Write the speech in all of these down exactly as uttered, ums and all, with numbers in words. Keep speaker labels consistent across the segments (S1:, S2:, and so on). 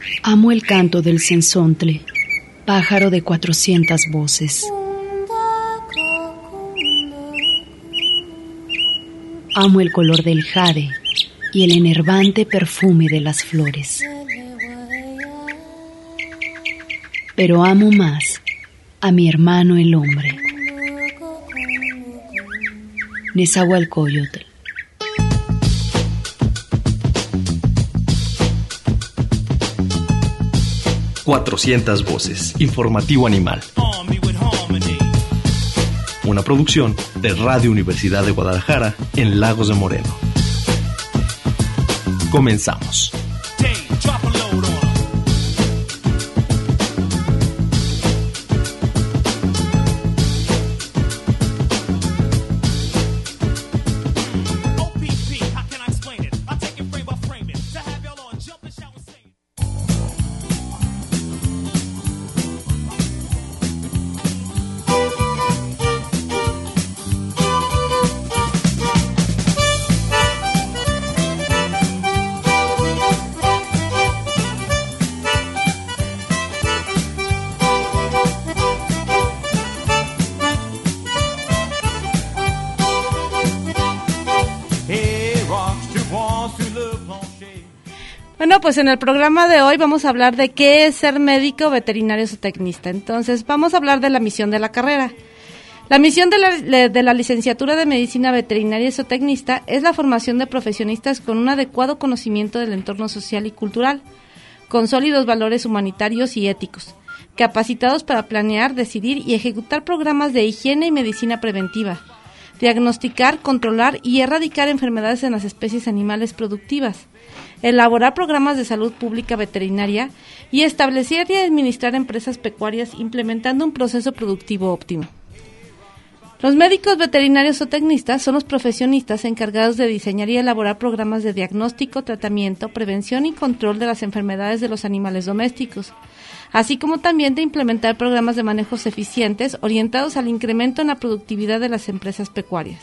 S1: Amo el canto del cenzontle, pájaro de cuatrocientas voces. Amo el color del jade y el enervante perfume de las flores. Pero amo más a mi hermano el hombre. Nezahualcóyotl.
S2: cuatrocientas voces. Informativo animal. Una producción de Radio Universidad de Guadalajara en Lagos de Moreno. Comenzamos.
S3: Bueno, pues en el programa de hoy vamos a hablar de qué es ser médico, veterinario zootecnista. Entonces, vamos a hablar de la misión de la carrera. La misión de la, de la licenciatura de Medicina Veterinaria y Zootecnista es la formación de profesionistas con un adecuado conocimiento del entorno social y cultural, con sólidos valores humanitarios y éticos, capacitados para planear, decidir y ejecutar programas de higiene y medicina preventiva, diagnosticar, controlar y erradicar enfermedades en las especies animales productivas, elaborar programas de salud pública veterinaria y establecer y administrar empresas pecuarias implementando un proceso productivo óptimo. Los médicos veterinarios zootecnistas son los profesionistas encargados de diseñar y elaborar programas de diagnóstico, tratamiento, prevención y control de las enfermedades de los animales domésticos, así como también de implementar programas de manejos eficientes orientados al incremento en la productividad de las empresas pecuarias.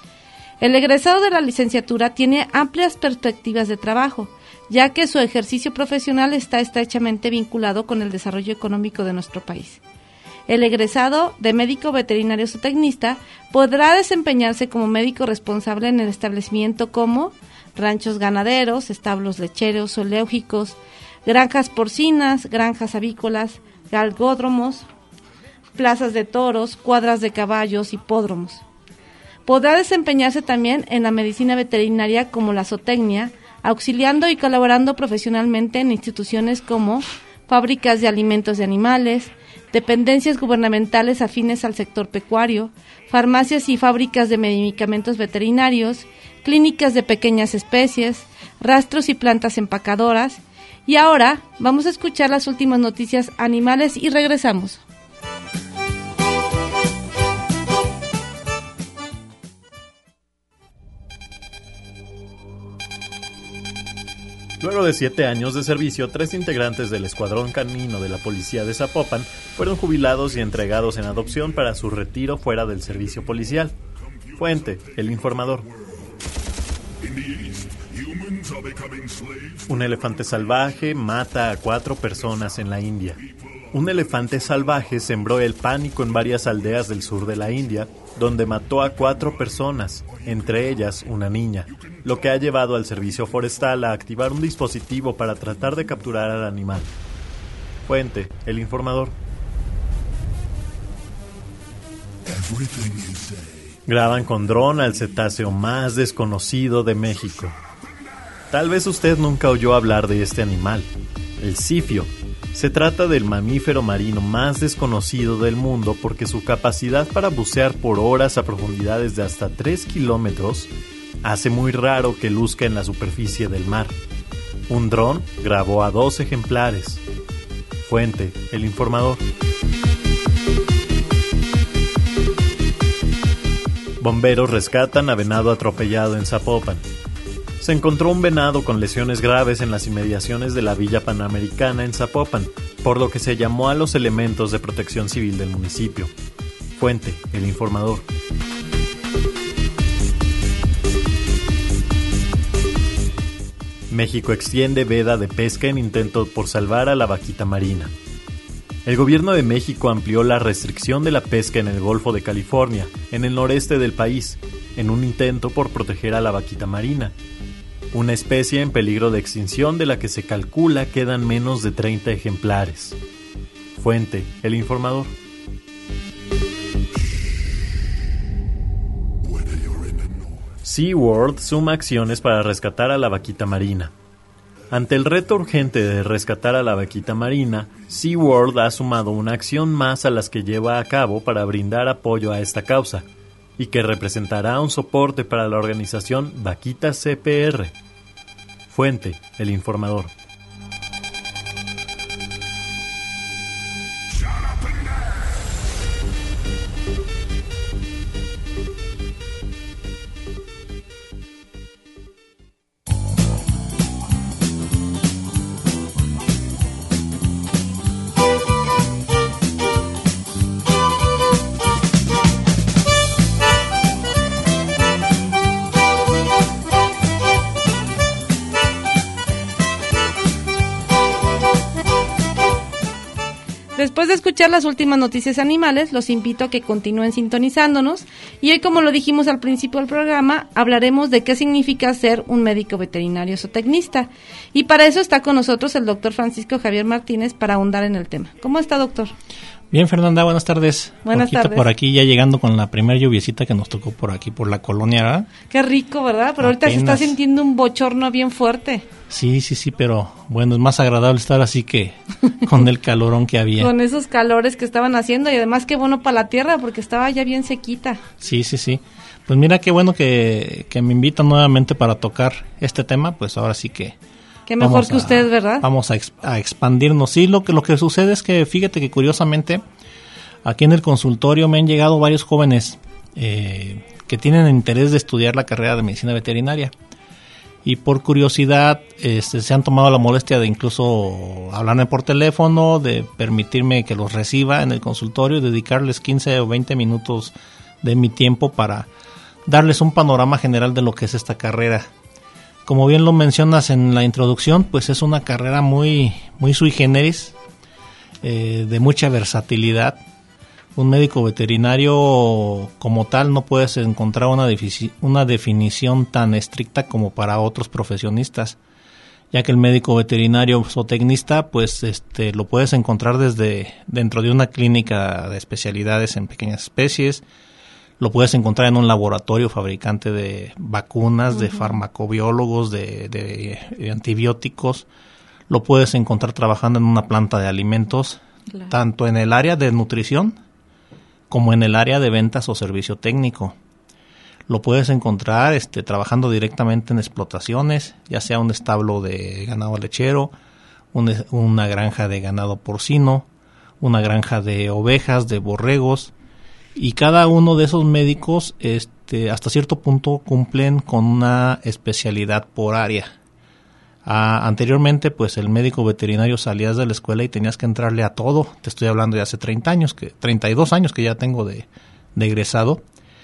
S3: El egresado de la licenciatura tiene amplias perspectivas de trabajo, ya que su ejercicio profesional está estrechamente vinculado con el desarrollo económico de nuestro país. El egresado de médico veterinario zootecnista podrá desempeñarse como médico responsable en el establecimiento como ranchos ganaderos, establos lecheros, zoológicos, granjas porcinas, granjas avícolas, galgódromos, plazas de toros, cuadras de caballos, hipódromos. Podrá desempeñarse también en la medicina veterinaria como la zootecnia, auxiliando y colaborando profesionalmente en instituciones como fábricas de alimentos de animales, dependencias gubernamentales afines al sector pecuario, farmacias y fábricas de medicamentos veterinarios, clínicas de pequeñas especies, rastros y plantas empacadoras. Y ahora vamos a escuchar las últimas noticias animales y regresamos.
S4: Luego de siete años de servicio, tres integrantes del Escuadrón Canino de la Policía de Zapopan fueron jubilados y entregados en adopción para su retiro fuera del servicio policial. Fuente: El Informador. Un elefante salvaje mata a cuatro personas en la India. Un elefante salvaje sembró el pánico en varias aldeas del sur de la India, donde mató a cuatro personas, entre ellas una niña, lo que ha llevado al servicio forestal a activar un dispositivo para tratar de capturar al animal. Fuente: El Informador. Graban con dron al cetáceo más desconocido de México. Tal vez usted nunca oyó hablar de este animal, el zifio. Se trata del mamífero marino más desconocido del mundo porque su capacidad para bucear por horas a profundidades de hasta tres kilómetros hace muy raro que luzca en la superficie del mar. Un dron grabó a dos ejemplares. Fuente: El Informador. Bomberos rescatan a venado atropellado en Zapopan. Se encontró un venado con lesiones graves en las inmediaciones de la Villa Panamericana en Zapopan, por lo que se llamó a los elementos de protección civil del municipio. Fuente: El Informador. México extiende veda de pesca en intento por salvar a la vaquita marina. El gobierno de México amplió la restricción de la pesca en el Golfo de California, en el noreste del país, en un intento por proteger a la vaquita marina, una especie en peligro de extinción de la que se calcula quedan menos de treinta ejemplares. Fuente: El Informador. SeaWorld suma acciones para rescatar a la vaquita marina. Ante el reto urgente de rescatar a la vaquita marina, SeaWorld ha sumado una acción más a las que lleva a cabo para brindar apoyo a esta causa, y que representará un soporte para la organización Vaquita C P R. Fuente: El Informador.
S3: Después de escuchar las últimas noticias animales, los invito a que continúen sintonizándonos y hoy, como lo dijimos al principio del programa, hablaremos de qué significa ser un médico veterinario zootecnista. Y para eso está con nosotros el doctor Francisco Javier Martínez para ahondar en el tema. ¿Cómo está, doctor?
S5: Bien, Fernanda, buenas tardes.
S3: Buenas
S5: Poquito
S3: tardes.
S5: Por aquí ya llegando con la primera lluviecita que nos tocó por aquí, por la colonia, ¿verdad?
S3: Qué rico, ¿verdad? Pero ahorita se está
S5: Apenas.
S3: sintiendo un bochorno bien fuerte.
S5: Sí, sí, sí, pero bueno, es más agradable estar así que con el calorón que había.
S3: Con esos calores que estaban haciendo y además qué bueno para la tierra porque estaba ya bien sequita.
S5: Sí, sí, sí. Pues mira qué bueno que, que me invitan nuevamente para tocar este tema, pues ahora sí que...
S3: Qué mejor
S5: vamos
S3: que
S5: a-
S3: usted, ¿verdad?
S5: Vamos a, ex- a expandirnos. Sí, lo que, lo que sucede es que fíjate que curiosamente aquí en el consultorio me han llegado varios jóvenes eh, que tienen interés de estudiar la carrera de medicina veterinaria. Y por curiosidad este, se han tomado la molestia de incluso hablarme por teléfono, de permitirme que los reciba en el consultorio y dedicarles quince o veinte minutos de mi tiempo para darles un panorama general de lo que es esta carrera. Como bien lo mencionas en la introducción, pues es una carrera muy, muy sui generis, eh, de mucha versatilidad. Un médico veterinario como tal no puedes encontrar una, defici- una definición tan estricta como para otros profesionistas, ya que el médico veterinario zootecnista pues este lo puedes encontrar desde dentro de una clínica de especialidades en pequeñas especies, lo puedes encontrar en un laboratorio fabricante de vacunas, uh-huh. de farmacobiólogos, de, de, de antibióticos, lo puedes encontrar trabajando en una planta de alimentos, claro. tanto en el área de nutrición como en el área de ventas o servicio técnico. Lo puedes encontrar este, trabajando directamente en explotaciones, ya sea un establo de ganado lechero, un, una granja de ganado porcino, una granja de ovejas, de borregos, y cada uno de esos médicos este, hasta cierto punto cumplen con una especialidad por área. Ah, anteriormente, pues el médico veterinario salías de la escuela y tenías que entrarle a todo. Te estoy hablando de hace treinta años, que treinta y dos años que ya tengo de, de egresado.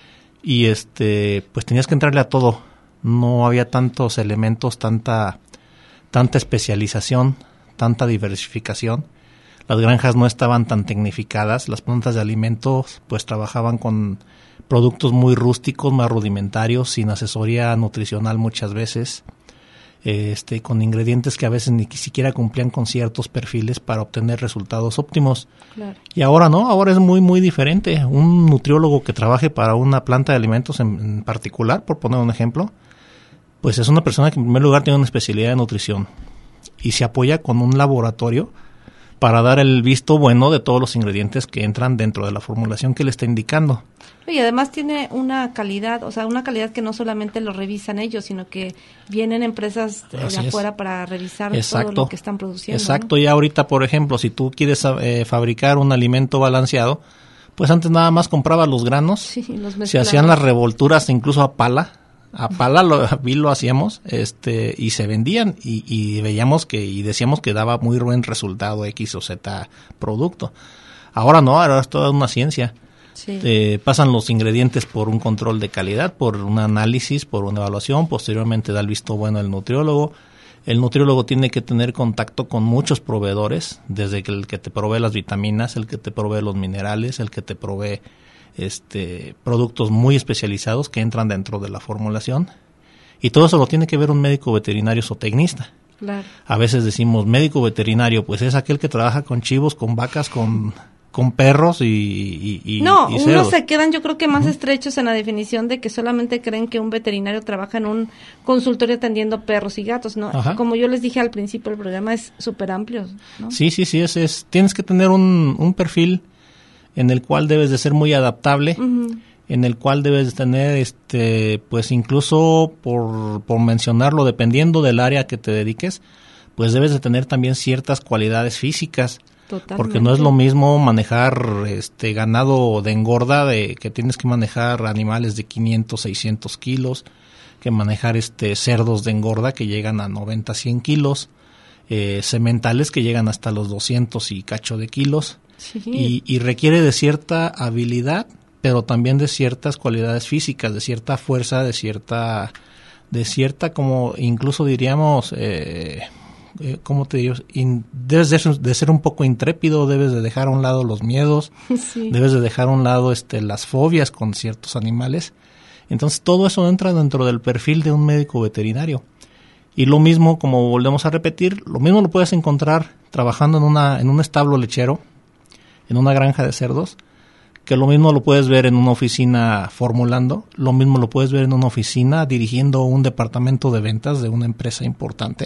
S5: Y este, pues tenías que entrarle a todo. No había tantos elementos, tanta, tanta especialización, tanta diversificación. Las granjas no estaban tan tecnificadas. Las plantas de alimentos, pues trabajaban con productos muy rústicos, más rudimentarios, sin asesoría nutricional muchas veces. Este, con ingredientes que a veces ni siquiera cumplían con ciertos perfiles para obtener resultados óptimos. Claro. Y ahora no, ahora es muy muy diferente. Un nutriólogo que trabaje para una planta de alimentos en, en particular, por poner un ejemplo, pues es una persona que en primer lugar tiene una especialidad de nutrición y se apoya con un laboratorio para dar el visto bueno de todos los ingredientes que entran dentro de la formulación que le está indicando.
S3: Y además tiene una calidad, o sea, una calidad que no solamente lo revisan ellos, sino que vienen empresas de
S5: Así
S3: afuera
S5: es.
S3: para revisar
S5: Exacto.
S3: todo lo que están produciendo.
S5: Exacto,
S3: ¿no?
S5: Y ahorita, por ejemplo, si tú quieres eh, fabricar un alimento balanceado, pues antes nada más comprabas los granos,
S3: sí, los
S5: se hacían las revolturas incluso a pala, a pala lo, vi lo hacíamos, este, y se vendían y, y veíamos que y decíamos que daba muy buen resultado X o Z producto. Ahora no, ahora es toda una ciencia. Sí. Eh, pasan los ingredientes por un control de calidad, por un análisis, por una evaluación, posteriormente da el visto bueno el nutriólogo, El nutriólogo tiene que tener contacto con muchos proveedores, desde el que te provee las vitaminas, el que te provee los minerales, el que te provee este, productos muy especializados que entran dentro de la formulación. Y todo eso lo tiene que ver un médico veterinario zootecnista.
S3: Claro.
S5: A veces decimos médico veterinario, pues es aquel que trabaja con chivos, con vacas, con... con perros y, y, y
S3: No,
S5: y
S3: unos
S5: cerdos.
S3: se quedan yo creo que más uh-huh. estrechos en la definición de que solamente creen que un veterinario trabaja en un consultorio atendiendo perros y gatos, ¿no? Ajá. Como yo les dije al principio, el programa es súper amplio, ¿no?
S5: Sí, sí, sí, es, es tienes que tener un, un perfil en el cual debes de ser muy adaptable, uh-huh. en el cual debes de tener, este, pues incluso por, por mencionarlo, dependiendo del área que te dediques, pues debes de tener también ciertas cualidades físicas. Totalmente. Porque no es lo mismo manejar este ganado de engorda, de que tienes que manejar animales de quinientos, seiscientos kilos, que manejar este cerdos de engorda que llegan a noventa, cien kilos, eh, sementales que llegan hasta los doscientos y cacho de kilos, sí. y, y requiere de cierta habilidad, pero también de ciertas cualidades físicas, de cierta fuerza, de cierta, de cierta como incluso diríamos... Eh, Eh, ¿cómo te digo? In, debes de ser, de ser un poco intrépido, debes de dejar a un lado los miedos, sí. debes de dejar a un lado este, las fobias con ciertos animales. Entonces todo eso entra dentro del perfil de un médico veterinario. Y lo mismo, como volvemos a repetir, lo mismo lo puedes encontrar trabajando en una en un establo lechero, en una granja de cerdos, que lo mismo lo puedes ver en una oficina formulando, lo mismo lo puedes ver en una oficina dirigiendo un departamento de ventas de una empresa importante.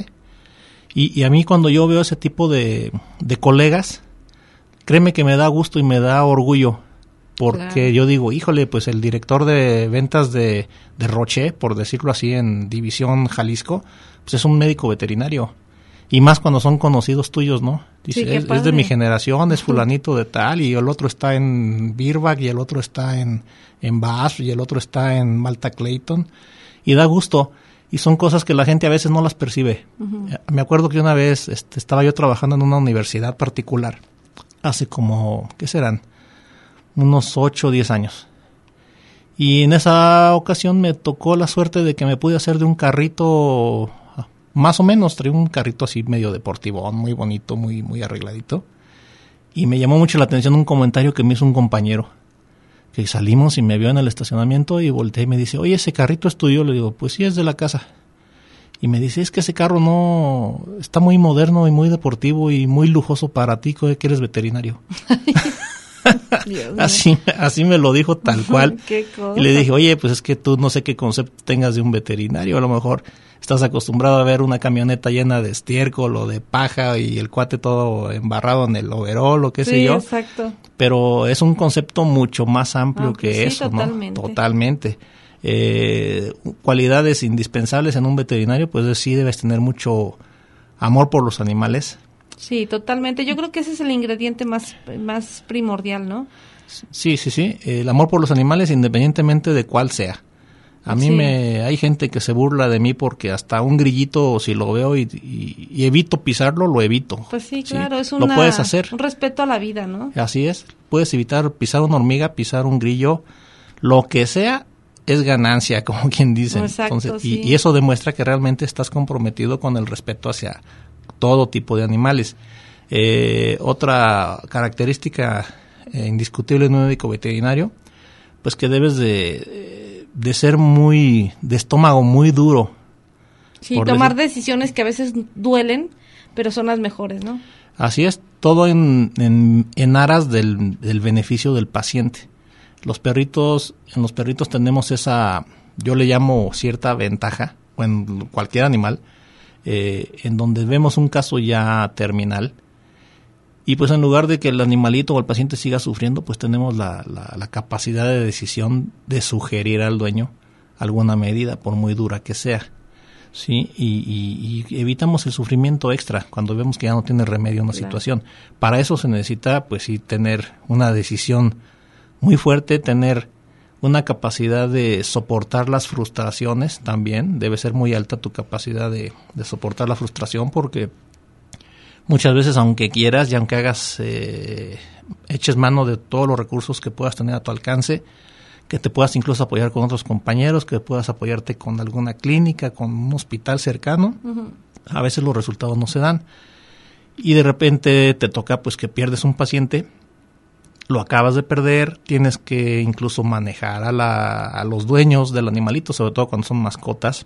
S5: Y, y a mí cuando yo veo ese tipo de, de colegas, créeme que me da gusto y me da orgullo, porque claro. yo digo, híjole, pues el director de ventas de, de Roche, por decirlo así, en División Jalisco, pues es un médico veterinario. Y más cuando son conocidos tuyos, ¿no? Dice, sí, es, es de mi generación, es fulanito de tal, y el otro está en Birbach, y el otro está en, en Bass, y el otro está en Malta Clayton, y da gusto. Y son cosas que la gente a veces no las percibe. Uh-huh. Me acuerdo que una vez este, estaba yo trabajando en una universidad particular, hace como, ¿qué serán? Unos ocho o diez años. Y en esa ocasión me tocó la suerte de que me pude hacer de un carrito, más o menos, traía un carrito así medio deportivo, muy bonito, muy, muy arregladito. Y me llamó mucho la atención un comentario que me hizo un compañero. Que salimos y me vio en el estacionamiento y volteé y me dice, oye, ¿ese carrito es tuyo? Le digo, pues sí, es de la casa. Y me dice, es que ese carro no, está muy moderno y muy deportivo y muy lujoso para ti, que eres veterinario. así, así me lo dijo tal cual.
S3: Qué cosa.
S5: Y le dije, oye, pues es que tú no sé qué concepto tengas de un veterinario, a lo mejor estás acostumbrado a ver una camioneta llena de estiércol o de paja y el cuate todo embarrado en el overol o qué
S3: sí,
S5: sé yo.
S3: Exacto.
S5: Pero es un concepto mucho más amplio ah, que
S3: sí,
S5: eso,
S3: totalmente.
S5: ¿no? Totalmente. Eh, cualidades indispensables en un veterinario, pues sí debes tener mucho amor por los animales.
S3: Sí, totalmente. Yo creo que ese es el ingrediente más, más primordial, ¿no?
S5: Sí, sí, sí. El amor por los animales independientemente de cuál sea. A mí sí. me hay gente que se burla de mí porque hasta un grillito, si lo veo y, y, y evito pisarlo, lo evito.
S3: Pues sí, claro,
S5: ¿sí?
S3: es una,
S5: lo puedes hacer.
S3: Un respeto a la vida, ¿no?
S5: Así es. Puedes evitar pisar una hormiga, pisar un grillo, lo que sea es ganancia, como quien dice.
S3: Exacto,
S5: Entonces,
S3: sí.
S5: y, y eso demuestra que realmente estás comprometido con el respeto hacia todo tipo de animales. Eh, otra característica eh, indiscutible en un médico veterinario, pues que debes de... de ser muy, de estómago muy duro.
S3: Sí, tomar decir. decisiones que a veces duelen, pero son las mejores, ¿no?
S5: Así es, todo en, en, en aras del, del beneficio del paciente. Los perritos, en los perritos tenemos esa, yo le llamo cierta ventaja, o en cualquier animal, eh, en donde vemos un caso ya terminal, y pues en lugar de que el animalito o el paciente siga sufriendo, pues tenemos la, la, la capacidad de decisión de sugerir al dueño alguna medida, por muy dura que sea. Sí, y, y, y evitamos el sufrimiento extra cuando vemos que ya no tiene remedio una claro. situación. Para eso se necesita, pues sí, tener una decisión muy fuerte, tener una capacidad de soportar las frustraciones también. Debe ser muy alta tu capacidad de, de soportar la frustración, porque muchas veces, aunque quieras y aunque hagas, eh, eches mano de todos los recursos que puedas tener a tu alcance, que te puedas incluso apoyar con otros compañeros, que puedas apoyarte con alguna clínica, con un hospital cercano, uh-huh. a veces los resultados no se dan. Y de repente te toca pues que pierdes un paciente, lo acabas de perder, tienes que incluso manejar a, la, a los dueños del animalito, sobre todo cuando son mascotas.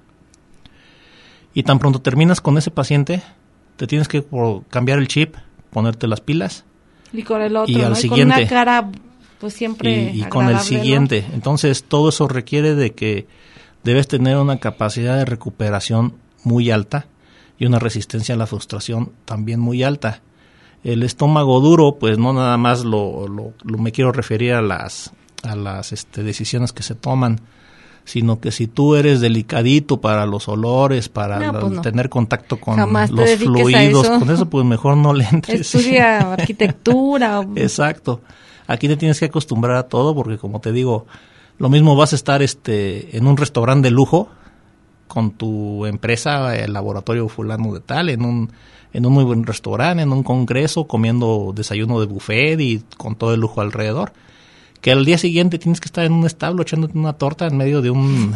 S5: Y tan pronto terminas con ese paciente, te tienes que por, cambiar el chip, ponerte las pilas.
S3: Y con el otro,
S5: y
S3: ¿no?
S5: al
S3: y
S5: siguiente.
S3: con una cara, pues siempre
S5: Y, y con el siguiente. ¿No? Entonces, todo eso requiere de que debes tener una capacidad de recuperación muy alta y una resistencia a la frustración también muy alta. El estómago duro, pues no nada más lo, lo, lo me quiero referir a las, a las este, decisiones que se toman, sino que si tú eres delicadito para los olores, para
S3: no,
S5: la,
S3: pues no.
S5: tener contacto con
S3: Jamás
S5: los fluidos, con eso pues mejor no le entres.
S3: Estudia arquitectura. O...
S5: Exacto. Aquí te tienes que acostumbrar a todo porque, como te digo, lo mismo vas a estar este en un restaurante de lujo con tu empresa, el laboratorio fulano de tal, en un en un muy buen restaurante, en un congreso, comiendo desayuno de buffet y con todo el lujo alrededor, que al día siguiente tienes que estar en un establo echándote una torta en medio de un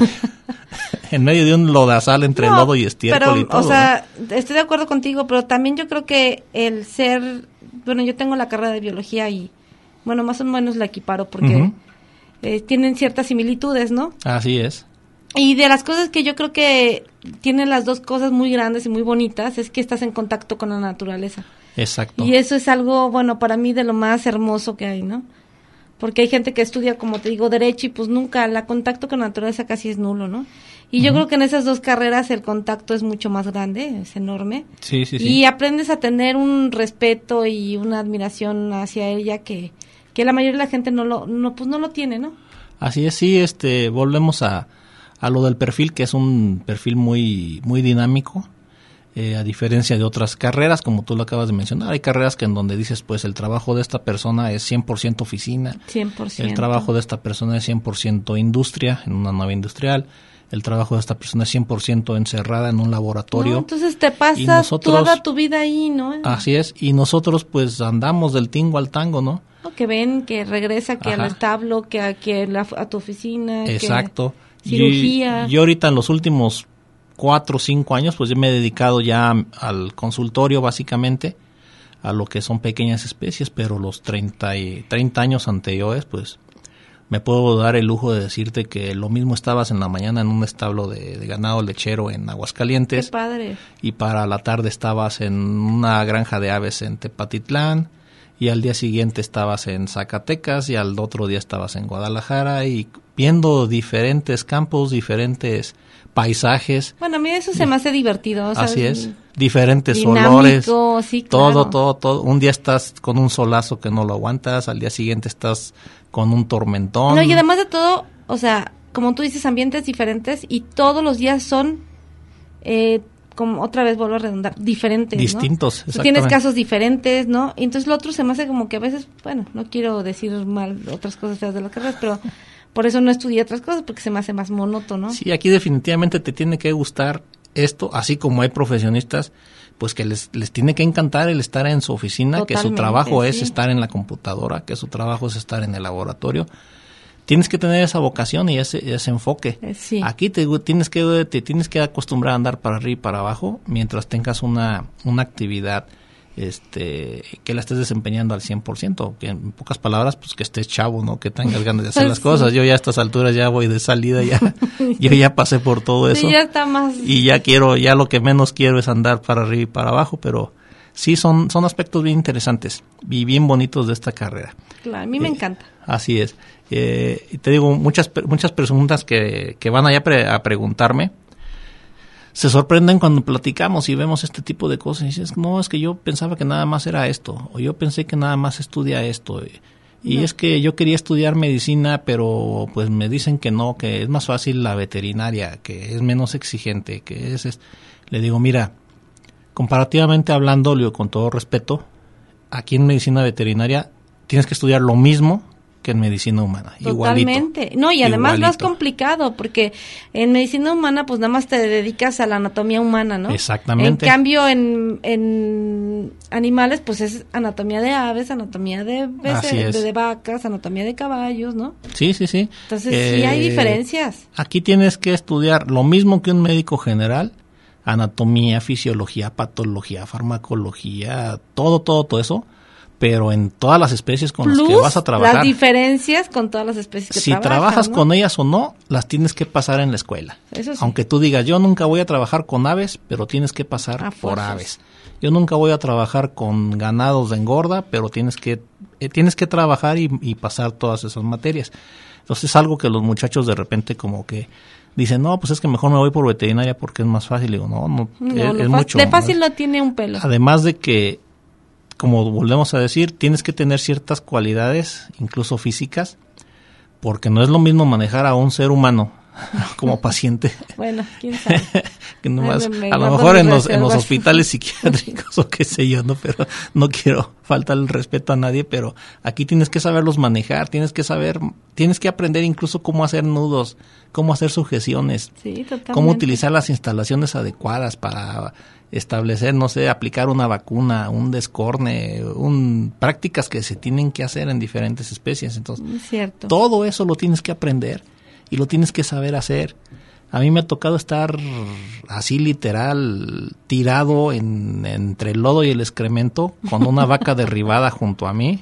S5: en medio de un lodazal entre
S3: no,
S5: lodo y estiércol
S3: pero,
S5: y todo.
S3: O sea,
S5: ¿no?
S3: Estoy de acuerdo contigo, pero también yo creo que el ser, bueno, yo tengo la carrera de biología y, bueno, más o menos la equiparo porque uh-huh. eh, tienen ciertas similitudes, ¿no?
S5: Así es.
S3: Y de las cosas que yo creo que tienen las dos cosas muy grandes y muy bonitas es que estás en contacto con la naturaleza.
S5: Exacto.
S3: Y eso es algo, bueno, para mí de lo más hermoso que hay, ¿no? Porque hay gente que estudia, como te digo, derecho y pues nunca, el contacto con la naturaleza casi es nulo, ¿no? Y uh-huh. yo creo que en esas dos carreras el contacto es mucho más grande, es enorme.
S5: Sí, sí, sí.
S3: Y aprendes a tener un respeto y una admiración hacia ella que, que la mayoría de la gente no lo, no, pues no lo tiene, ¿no?
S5: Así es, sí, este, volvemos a, a lo del perfil, que es un perfil muy, muy dinámico. Eh, a diferencia de otras carreras, como tú lo acabas de mencionar, hay carreras que en donde dices, pues el trabajo de esta persona es cien por ciento oficina,
S3: cien por ciento.
S5: El trabajo de esta persona es cien por ciento industria, en una nave industrial, el trabajo de esta persona es cien por ciento encerrada en un laboratorio. No,
S3: entonces te pasas nosotros, toda tu vida ahí, ¿no?
S5: Así es, y nosotros pues andamos del tingo al tango, ¿no?
S3: O que ven, que regresa, que Ajá. al establo, que a, que la, a tu oficina.
S5: Exacto.
S3: Que cirugía.
S5: Yo, yo ahorita en los últimos cuatro o cinco años, pues yo me he dedicado ya al consultorio básicamente, a lo que son pequeñas especies, pero los treinta, y, treinta años anteriores, pues me puedo dar el lujo de decirte que lo mismo estabas en la mañana en un establo de, de ganado lechero en Aguascalientes.
S3: ¡Qué padre!
S5: Y para la tarde estabas en una granja de aves en Tepatitlán, y al día siguiente estabas en Zacatecas, y al otro día estabas en Guadalajara, y viendo diferentes campos, diferentes paisajes.
S3: Bueno, a mí eso se me hace divertido. O sea,
S5: así es, diferentes
S3: dinámico,
S5: olores,
S3: sí,
S5: todo,
S3: claro.
S5: todo, todo. Un día estás con un solazo que no lo aguantas, al día siguiente estás con un tormentón.
S3: No, y además de todo, o sea, como tú dices, ambientes diferentes y todos los días son, eh, como otra vez vuelvo a redundar, diferentes,
S5: distintos,
S3: ¿no?
S5: exactamente.
S3: Tienes casos diferentes, ¿no? Y entonces lo otro se me hace como que a veces, bueno, no quiero decir mal otras cosas feas de las carreras, pero por eso no estudié otras cosas, porque se me hace más monótono.
S5: Sí, aquí definitivamente te tiene que gustar esto, así como hay profesionistas, pues que les, les tiene que encantar el estar en su oficina,
S3: Totalmente,
S5: que su trabajo
S3: sí.
S5: es estar en la computadora, que su trabajo es estar en el laboratorio. Tienes que tener esa vocación y ese, ese enfoque.
S3: Eh, sí.
S5: Aquí te tienes que te tienes que acostumbrar a andar para arriba y para abajo mientras tengas una, una actividad este que la estés desempeñando al cien por ciento, que en pocas palabras pues que estés chavo, ¿no? Que tengas ganas de hacer las
S3: sí.
S5: cosas. Yo ya a estas alturas ya voy de salida, ya yo ya pasé por todo eso.
S3: Sí, ya está más...
S5: Y ya quiero, ya lo que menos quiero es andar para arriba y para abajo, pero sí son son aspectos bien interesantes y bien bonitos de esta carrera.
S3: Claro, a mí me
S5: eh,
S3: encanta.
S5: Así es. Eh, y te digo, muchas muchas preguntas que, que van allá pre, a preguntarme se sorprenden cuando platicamos y vemos este tipo de cosas y dices, no, es que yo pensaba que nada más era esto, o yo pensé que nada más estudia esto, y, y no. es que yo quería estudiar medicina, pero pues me dicen que no, que es más fácil la veterinaria, que es menos exigente, que es... es... Le digo, mira, comparativamente hablando, le digo, con todo respeto, aquí en medicina veterinaria tienes que estudiar lo mismo que en medicina humana.
S3: Totalmente.
S5: Igualito,
S3: no, y además
S5: igualito.
S3: más complicado, porque en medicina humana pues nada más te dedicas a la anatomía humana, ¿no?
S5: Exactamente.
S3: En cambio en, en animales pues es anatomía de aves, anatomía de, de, de, de vacas, anatomía de caballos, ¿no?
S5: Sí, sí, sí.
S3: Entonces
S5: eh,
S3: sí hay diferencias.
S5: Aquí tienes que estudiar lo mismo que un médico general. anatomía, fisiología, patología, farmacología, todo, todo, todo eso, pero en todas las especies con
S3: Plus,
S5: las que vas a trabajar.
S3: Las diferencias con todas las especies que
S5: si
S3: trabajas,
S5: trabajas
S3: ¿no?
S5: con ellas o no, las tienes que pasar en la escuela.
S3: Eso sí.
S5: Aunque tú digas, yo nunca voy a trabajar con aves, pero tienes que pasar
S3: A
S5: por
S3: fuerzas.
S5: aves. Yo nunca voy a trabajar con ganados de engorda, pero tienes que eh, tienes que trabajar y, y pasar todas esas materias. Entonces es algo que los muchachos de repente como que dicen, no, pues es que mejor me voy por veterinaria porque es más fácil. Digo, no, no,
S3: No,
S5: es,
S3: no,
S5: es
S3: fa-
S5: mucho.
S3: de fácil
S5: ¿no?
S3: no tiene un pelo.
S5: Además de que, como volvemos a decir, tienes que tener ciertas cualidades, incluso físicas, porque no es lo mismo manejar a un ser humano como paciente.
S3: Bueno, quién sabe.
S5: que nomás,
S3: Me- me
S5: a lo
S3: guardo
S5: mejor
S3: mis
S5: en los, en los
S3: reservas.
S5: hospitales psiquiátricos o qué sé yo, ¿no? Pero no quiero faltar el respeto a nadie, pero aquí tienes que saberlos manejar, tienes que saber, tienes que aprender incluso cómo hacer nudos, cómo hacer sujeciones,
S3: Sí, totalmente.
S5: cómo utilizar las instalaciones adecuadas para establecer, no sé, aplicar una vacuna, un descorne, un, prácticas que se tienen que hacer en diferentes especies. Entonces,
S3: Es cierto.
S5: todo eso lo tienes que aprender y lo tienes que saber hacer. A mí me ha tocado estar así literal tirado en, entre el lodo y el excremento con una vaca derribada junto a mí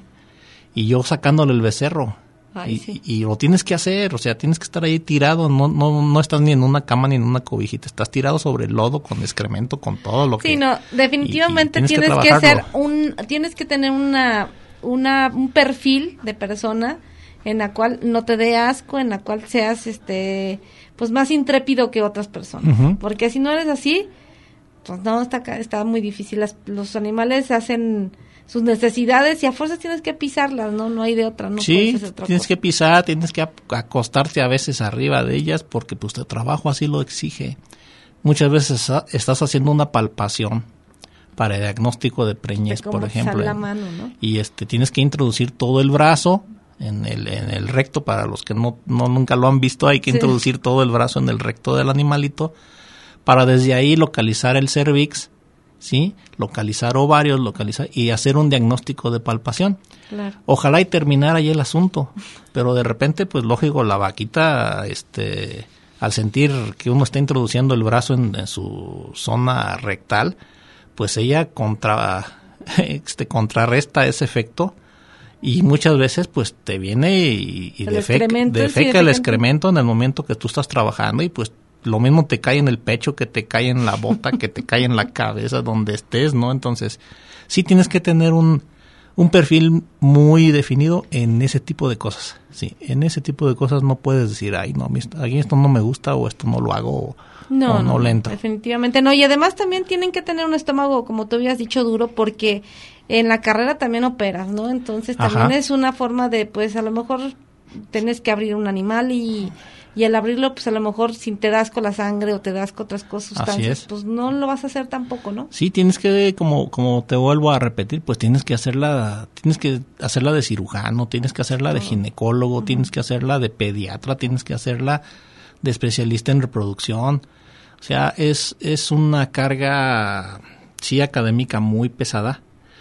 S5: y yo sacándole el becerro.
S3: Ay,
S5: y,
S3: sí.
S5: y lo tienes que hacer, o sea, tienes que estar ahí tirado, no no no estás ni en una cama ni en una cobijita, estás tirado sobre el lodo con excremento, con todo lo que...
S3: Sí, no, definitivamente
S5: y- y tienes
S3: tienes,
S5: que
S3: que, ser
S5: trabajarlo.
S3: un, tienes que tener una, una, un perfil de persona en la cual no te dé asco, en la cual seas, este, pues más intrépido que otras personas,
S5: Ujú.
S3: porque si no eres así, pues no, está, ca- está muy difícil. Las, los animales hacen sus necesidades y a fuerzas tienes que pisarlas, no, no hay de otra, no puedes
S5: sí,
S3: hacer otra
S5: tienes
S3: cosa.
S5: que pisar, tienes que ap- acostarte a veces arriba de ellas porque pues tu trabajo así lo exige. Muchas veces a- estás haciendo una palpación para el diagnóstico de preñez,
S3: De cómo
S5: por
S3: te sale
S5: ejemplo.
S3: la
S5: en-
S3: mano, ¿no?
S5: Y este tienes que introducir todo el brazo en el en el recto. Para los que no, no nunca lo han visto, hay que
S3: Sí.
S5: introducir todo el brazo en el recto del animalito para desde ahí localizar el cervix, ¿sí? Localizar ovarios, localizar y hacer un diagnóstico de palpación.
S3: Claro.
S5: Ojalá y terminara ahí el asunto, pero de repente, pues lógico, la vaquita, este, al sentir que uno está introduciendo el brazo en, en su zona rectal, pues ella contra, este, contrarresta ese efecto y muchas veces, pues te viene y, y
S3: El
S5: defeca,
S3: excremento, sí,
S5: defeca el
S3: defeca.
S5: excremento en el momento que tú estás trabajando y pues lo mismo te cae en el pecho, que te cae en la bota, que te cae en la cabeza, donde estés, ¿no? Entonces, sí tienes que tener un, un perfil muy definido en ese tipo de cosas. Sí, en ese tipo de cosas no puedes decir, ay, no, a mí esto, a mí esto no me gusta o esto no lo hago o
S3: No,
S5: o no,
S3: no,
S5: le entro.
S3: definitivamente no. Y además también tienen que tener un estómago, como tú habías dicho, duro, porque en la carrera también operas, ¿no? Entonces también
S5: Ajá.
S3: es una forma de, pues a lo mejor tienes que abrir un animal y, y al abrirlo, pues a lo mejor si te das con la sangre o te das con otras cosas, sustancias,
S5: es.
S3: pues no lo vas a hacer tampoco, ¿no?
S5: Sí, tienes que, como como te vuelvo a repetir, pues tienes que hacerla, tienes que hacerla de cirujano, tienes que hacerla de ginecólogo, tienes que hacerla de pediatra, tienes que hacerla de especialista en reproducción. O sea, es es una carga, sí, académica muy pesada,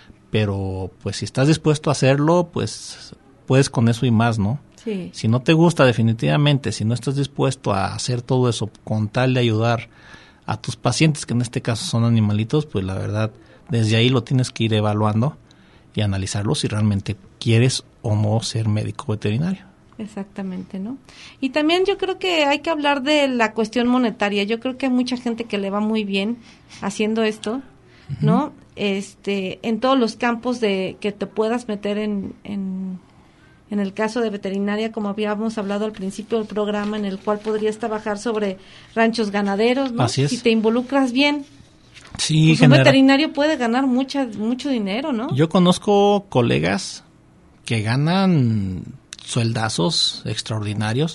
S5: pero pues si estás dispuesto a hacerlo, pues puedes con eso y más, ¿no?
S3: Sí.
S5: Si no te gusta definitivamente, si no estás dispuesto a hacer todo eso con tal de ayudar a tus pacientes, que en este caso son animalitos, pues la verdad, desde ahí lo tienes que ir evaluando y analizarlo si realmente quieres o no ser médico veterinario.
S3: Exactamente, ¿no? Y también yo creo que hay que hablar de la cuestión monetaria. Yo creo que hay mucha gente que le va muy bien haciendo esto, ¿no? Este, en todos los campos de que te puedas meter en, en, en el caso de veterinaria, como habíamos hablado al principio del programa, en el cual podrías trabajar sobre ranchos ganaderos, ¿no?
S5: Así es.
S3: Si te involucras bien,
S5: Sí,
S3: pues un
S5: genera-
S3: veterinario puede ganar mucha, mucho dinero, ¿no?
S5: Yo conozco colegas que ganan sueldazos extraordinarios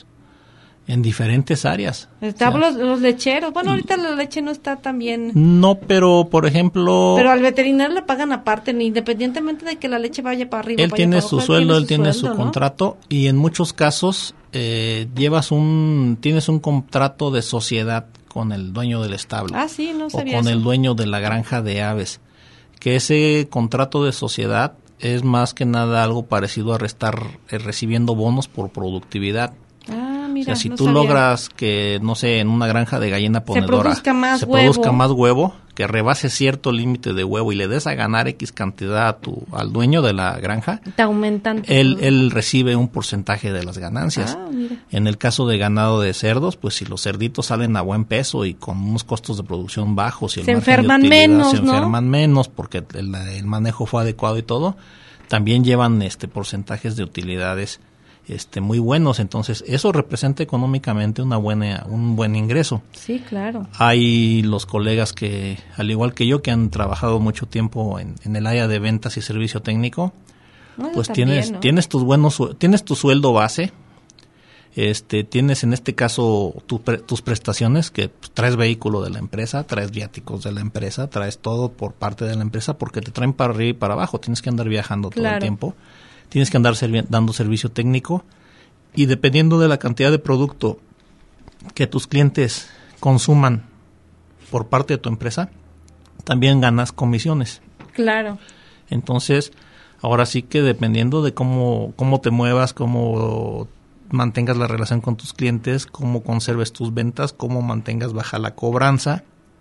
S5: en diferentes áreas.
S3: Está
S5: O sea,
S3: los, los lecheros. Bueno, ahorita la leche no está tan bien.
S5: no, pero por ejemplo...
S3: Pero al veterinario le pagan aparte, ni independientemente de que la leche vaya para arriba.
S5: Él
S3: vaya
S5: tiene
S3: para
S5: su
S3: abajo,
S5: sueldo, él tiene su
S3: sueldo, ¿no?
S5: contrato y en muchos casos eh, llevas un, tienes un contrato de sociedad con el dueño del establo
S3: Ah, sí, no
S5: o
S3: sabía
S5: con
S3: eso.
S5: el dueño de la granja de aves, que ese contrato de sociedad es más que nada algo parecido a estar eh, recibiendo bonos por productividad.
S3: Ah,
S5: O
S3: mira,
S5: o sea, si
S3: no
S5: tú
S3: sabía.
S5: logras que, no sé, en una granja de gallina ponedora
S3: se produzca más
S5: se
S3: huevo,
S5: produzca más huevo, que rebase cierto límite de huevo y le des a ganar X cantidad a tu, al dueño de la granja,
S3: te aumentan.
S5: él, él recibe un porcentaje de las ganancias.
S3: Ah, mira.
S5: En el caso de ganado de cerdos, pues si los cerditos salen a buen peso y con unos costos de producción bajos y el
S3: se
S5: margen de
S3: enferman
S5: utilidad
S3: menos,
S5: se
S3: ¿no?
S5: enferman menos porque el, el manejo fue adecuado y todo, también llevan este porcentajes de utilidades este muy buenos, entonces eso representa económicamente una buena un buen ingreso.
S3: Sí, claro.
S5: Hay los colegas que, al igual que yo, que han trabajado mucho tiempo en, en el área de ventas y servicio técnico,
S3: No,
S5: pues
S3: también,
S5: tienes
S3: ¿no?
S5: tienes tus buenos tienes tu sueldo base, este tienes en este caso tu pre, tus prestaciones, que pues, traes vehículo de la empresa, traes viáticos de la empresa, traes todo por parte de la empresa porque te traen para arriba y para abajo, tienes que andar viajando todo
S3: Claro.
S5: el tiempo. Tienes que andar servi- dando servicio técnico y dependiendo de la cantidad de producto que tus clientes consuman por parte de tu empresa, también ganas comisiones.
S3: Claro.
S5: Entonces, ahora sí que dependiendo de cómo, cómo te muevas, cómo mantengas la relación con tus clientes, cómo conserves tus ventas, cómo mantengas baja la cobranza,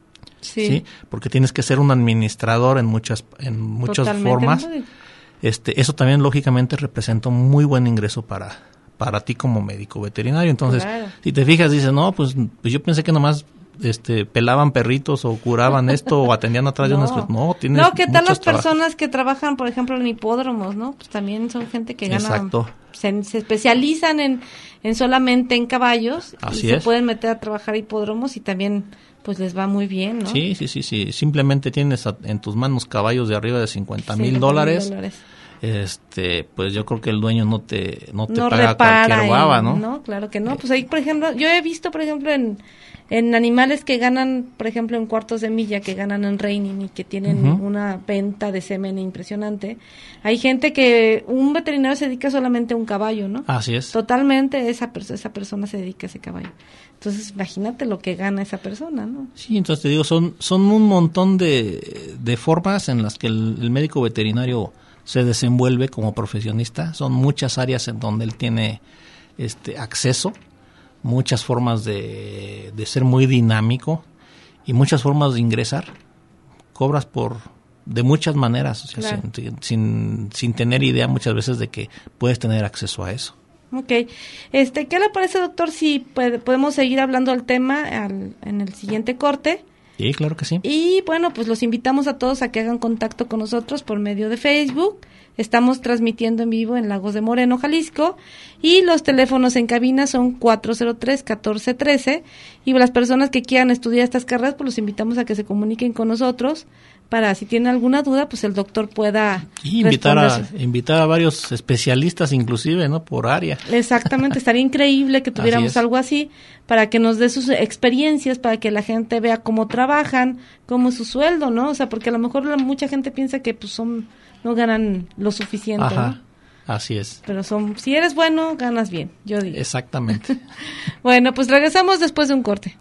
S3: Sí.
S5: ¿sí? Porque tienes que ser un administrador en muchas, en muchas
S3: Totalmente.
S5: formas.
S3: Muy-
S5: Este, eso también lógicamente representa un muy buen ingreso para, para ti como médico veterinario. Entonces,
S3: Claro.
S5: si te fijas, dices, no, pues, pues yo pensé que nomás este, pelaban perritos o curaban esto o atendían atrás de
S3: No.
S5: unas... No, tienes
S3: No, ¿qué tal
S5: muchos
S3: las
S5: trabajos.
S3: personas que trabajan, por ejemplo, en hipódromos, no? Pues también son gente que gana,
S5: Exacto.
S3: se, se especializan en, en solamente en caballos
S5: Así
S3: y se
S5: es.
S3: pueden meter a trabajar a hipódromos y también pues les va muy bien, ¿no?
S5: Sí, sí, sí, sí. Simplemente tienes a- en tus manos caballos de arriba de cincuenta mil
S3: cincuenta
S5: dólares.
S3: dólares.
S5: Este, pues yo creo que el dueño no te, no te
S3: No
S5: paga
S3: repara
S5: cualquier baba,
S3: en-
S5: ¿no?
S3: No, claro que no. Pues ahí, por ejemplo, yo he visto, por ejemplo, en, en animales que ganan, por ejemplo, en cuartos de milla, que ganan en reining y que tienen
S5: Ujú.
S3: una venta de semen impresionante. Hay gente que, un veterinario se dedica solamente a un caballo, ¿no?
S5: Así es.
S3: Totalmente esa, perso- esa persona se dedica a ese caballo. Entonces, imagínate lo que gana esa persona, ¿no?
S5: Sí, entonces te digo, son, son un montón de, de formas en las que el, el médico veterinario se desenvuelve como profesionista. Son muchas áreas en donde él tiene este acceso, muchas formas de, de ser muy dinámico y muchas formas de ingresar. Cobras por de muchas maneras, o sea,
S3: Claro.
S5: sin, sin, sin tener idea muchas veces de que puedes tener acceso a eso.
S3: Ok. Este, ¿qué le parece, doctor, si puede- podemos seguir hablando del tema al- en el siguiente corte?
S5: Sí, claro que sí.
S3: Y bueno, pues los invitamos a todos a que hagan contacto con nosotros por medio de Facebook. Estamos transmitiendo en vivo en Lagos de Moreno, Jalisco. Y los teléfonos en cabina son cuatro cero tres, catorce trece. Y las personas que quieran estudiar estas carreras, pues los invitamos a que se comuniquen con nosotros para, si tienen alguna duda, pues el doctor pueda
S5: Y invitar a,
S3: responderse.
S5: invitar a varios especialistas inclusive, ¿no? Por área.
S3: Exactamente, estaría increíble que tuviéramos
S5: es.
S3: algo así para que nos dé sus experiencias, para que la gente vea cómo trabajan, cómo es su sueldo, ¿no? O sea, porque a lo mejor la- mucha gente piensa que pues son no ganan lo suficiente,
S5: Ajá,
S3: ¿no?
S5: así es.
S3: Pero son, si eres bueno, ganas bien, yo digo.
S5: Exactamente.
S3: Bueno, pues regresamos después de un corte.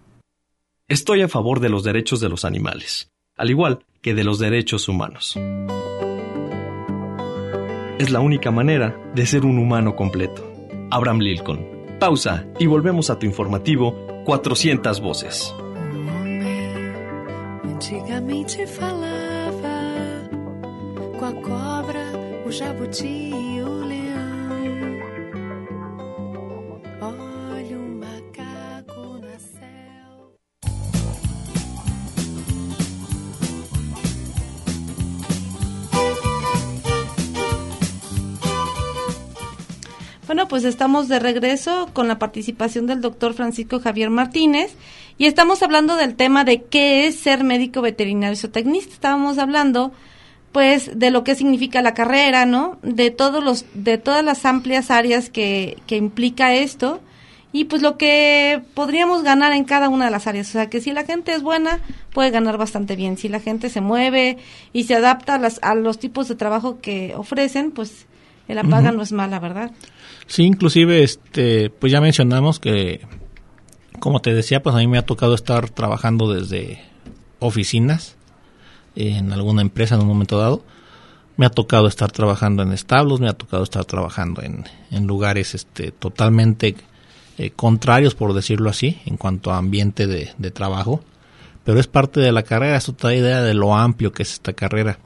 S2: Estoy a favor de los derechos de los animales, al igual que de los derechos humanos. Es la única manera de ser un humano completo. Abraham Lincoln. Pausa y volvemos a tu informativo cuatrocientas voces.
S6: Antigamente falava com a cobra, o jabuti e o leão. Olha um macaco na selva.
S3: Bueno, pues estamos de regreso con la participación del doctor Francisco Javier Martínez y estamos hablando del tema de qué es ser médico veterinario zootecnista. Estábamos hablando, pues, de lo que significa la carrera, ¿no? De todos los, de todas las amplias áreas que, que implica esto y pues lo que podríamos ganar en cada una de las áreas. O sea, que si la gente es buena, puede ganar bastante bien. Si la gente se mueve y se adapta a, las, a los tipos de trabajo que ofrecen, pues la paga
S5: Ujú.
S3: no es mala, ¿verdad?
S5: Sí, inclusive, este, pues ya mencionamos que, como te decía, pues a mí me ha tocado estar trabajando desde oficinas en alguna empresa en un momento dado. Me ha tocado estar trabajando en establos, me ha tocado estar trabajando en, en lugares, este, totalmente eh, contrarios, por decirlo así, en cuanto a ambiente de, de trabajo, pero es parte de la carrera, es otra idea de lo amplio que es esta carrera.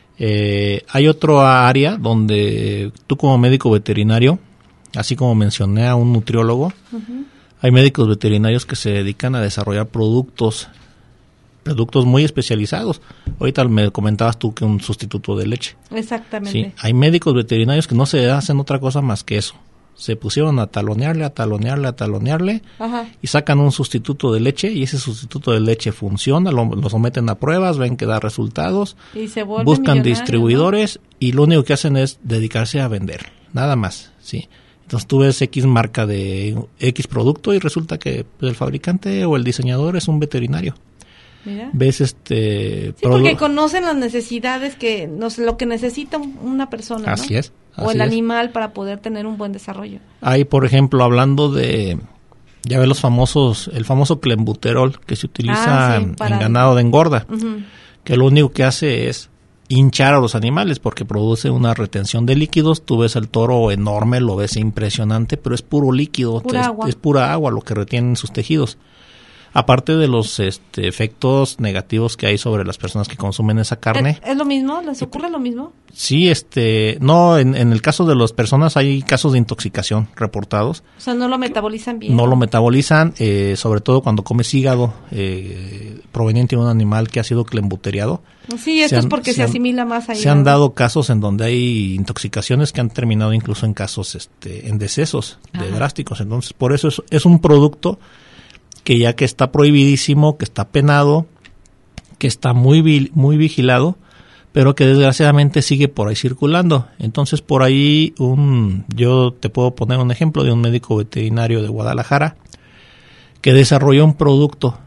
S5: Eh, hay otro área donde tú como médico veterinario, así como mencioné a un nutriólogo, uh-huh. hay médicos veterinarios que se dedican a desarrollar productos, productos muy especializados. Ahorita me comentabas tú que un sustituto de leche.
S3: Exactamente.
S5: Sí, hay médicos veterinarios que no se hacen otra cosa más que eso. Se pusieron a talonearle, a talonearle, a talonearle Ajá. y sacan un sustituto de leche y ese sustituto de leche funciona, lo, lo someten a pruebas, ven que da resultados,
S3: y se
S5: buscan distribuidores, ¿no? Y lo único que hacen es dedicarse a vender, nada más, sí. Entonces tú ves X marca de X producto y resulta que el fabricante o el diseñador es un veterinario. Mira. Ves este
S3: sí, porque conocen las necesidades que nos, lo que necesita una persona,
S5: así
S3: ¿no?
S5: es así
S3: o el
S5: es.
S3: Animal para poder tener un buen desarrollo.
S5: Hay, por ejemplo, hablando de, ya ves los famosos, el famoso clenbuterol que se utiliza ah, sí, para en ganado de engorda, uh-huh. que lo único que hace es hinchar a los animales porque produce una retención de líquidos. Tú ves el toro enorme, lo ves impresionante, pero es puro líquido,
S3: pura
S5: es,
S3: agua.
S5: es pura agua lo que retienen sus tejidos. Aparte de los este, efectos negativos que hay sobre las personas que consumen esa carne.
S3: ¿Es, es lo mismo? ¿Les ocurre lo mismo?
S5: Sí, este, no, en, en el caso de las personas hay casos de intoxicación reportados.
S3: O sea, no lo metabolizan bien.
S5: No lo metabolizan, eh, sobre todo cuando comes hígado eh, proveniente de un animal que ha sido clenbuteriado.
S3: Sí, esto han, es porque se, se asimila más ahí.
S5: Se han dado casos en donde hay intoxicaciones que han terminado incluso en casos, este, en decesos de drásticos. Entonces, por eso es, es un producto que ya que está prohibidísimo, que está penado, que está muy muy vigilado, pero que desgraciadamente sigue por ahí circulando. Entonces por ahí un yo te puedo poner un ejemplo de un médico veterinario de Guadalajara que desarrolló un producto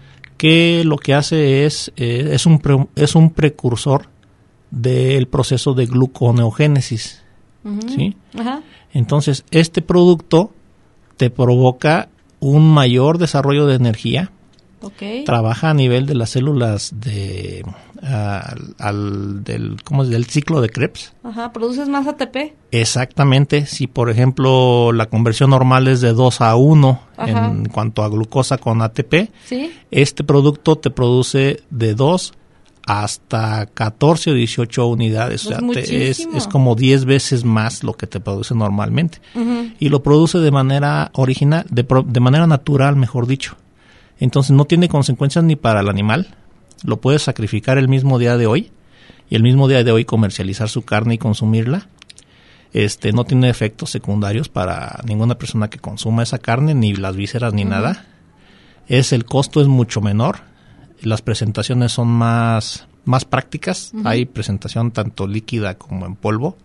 S5: que lo que hace es eh, es un pre, es un precursor del proceso de gluconeogénesis, uh-huh. ¿sí? Uh-huh. Entonces este producto te provoca un mayor desarrollo de energía, okay. trabaja a nivel de las células de uh, al del ¿cómo es? Del ciclo de Krebs.
S3: Ajá, produces más A T P.
S5: Exactamente, si por ejemplo la conversión normal es de dos a uno Ajá. en cuanto a glucosa con A T P,
S3: ¿sí?
S5: Este producto te produce de dos hasta catorce o dieciocho unidades,
S3: pues
S5: o sea, te, es, es como diez veces más lo que te produce normalmente. Uh-huh. Y lo produce de manera original, de, de manera natural, mejor dicho. Entonces no tiene consecuencias ni para el animal, lo puedes sacrificar el mismo día de hoy y el mismo día de hoy comercializar su carne y consumirla. Este no tiene efectos secundarios para ninguna persona que consuma esa carne, ni las vísceras ni uh-huh. nada. Es el costo es mucho menor. Las presentaciones son más, más prácticas. Uh-huh. Hay presentación tanto líquida como en polvo.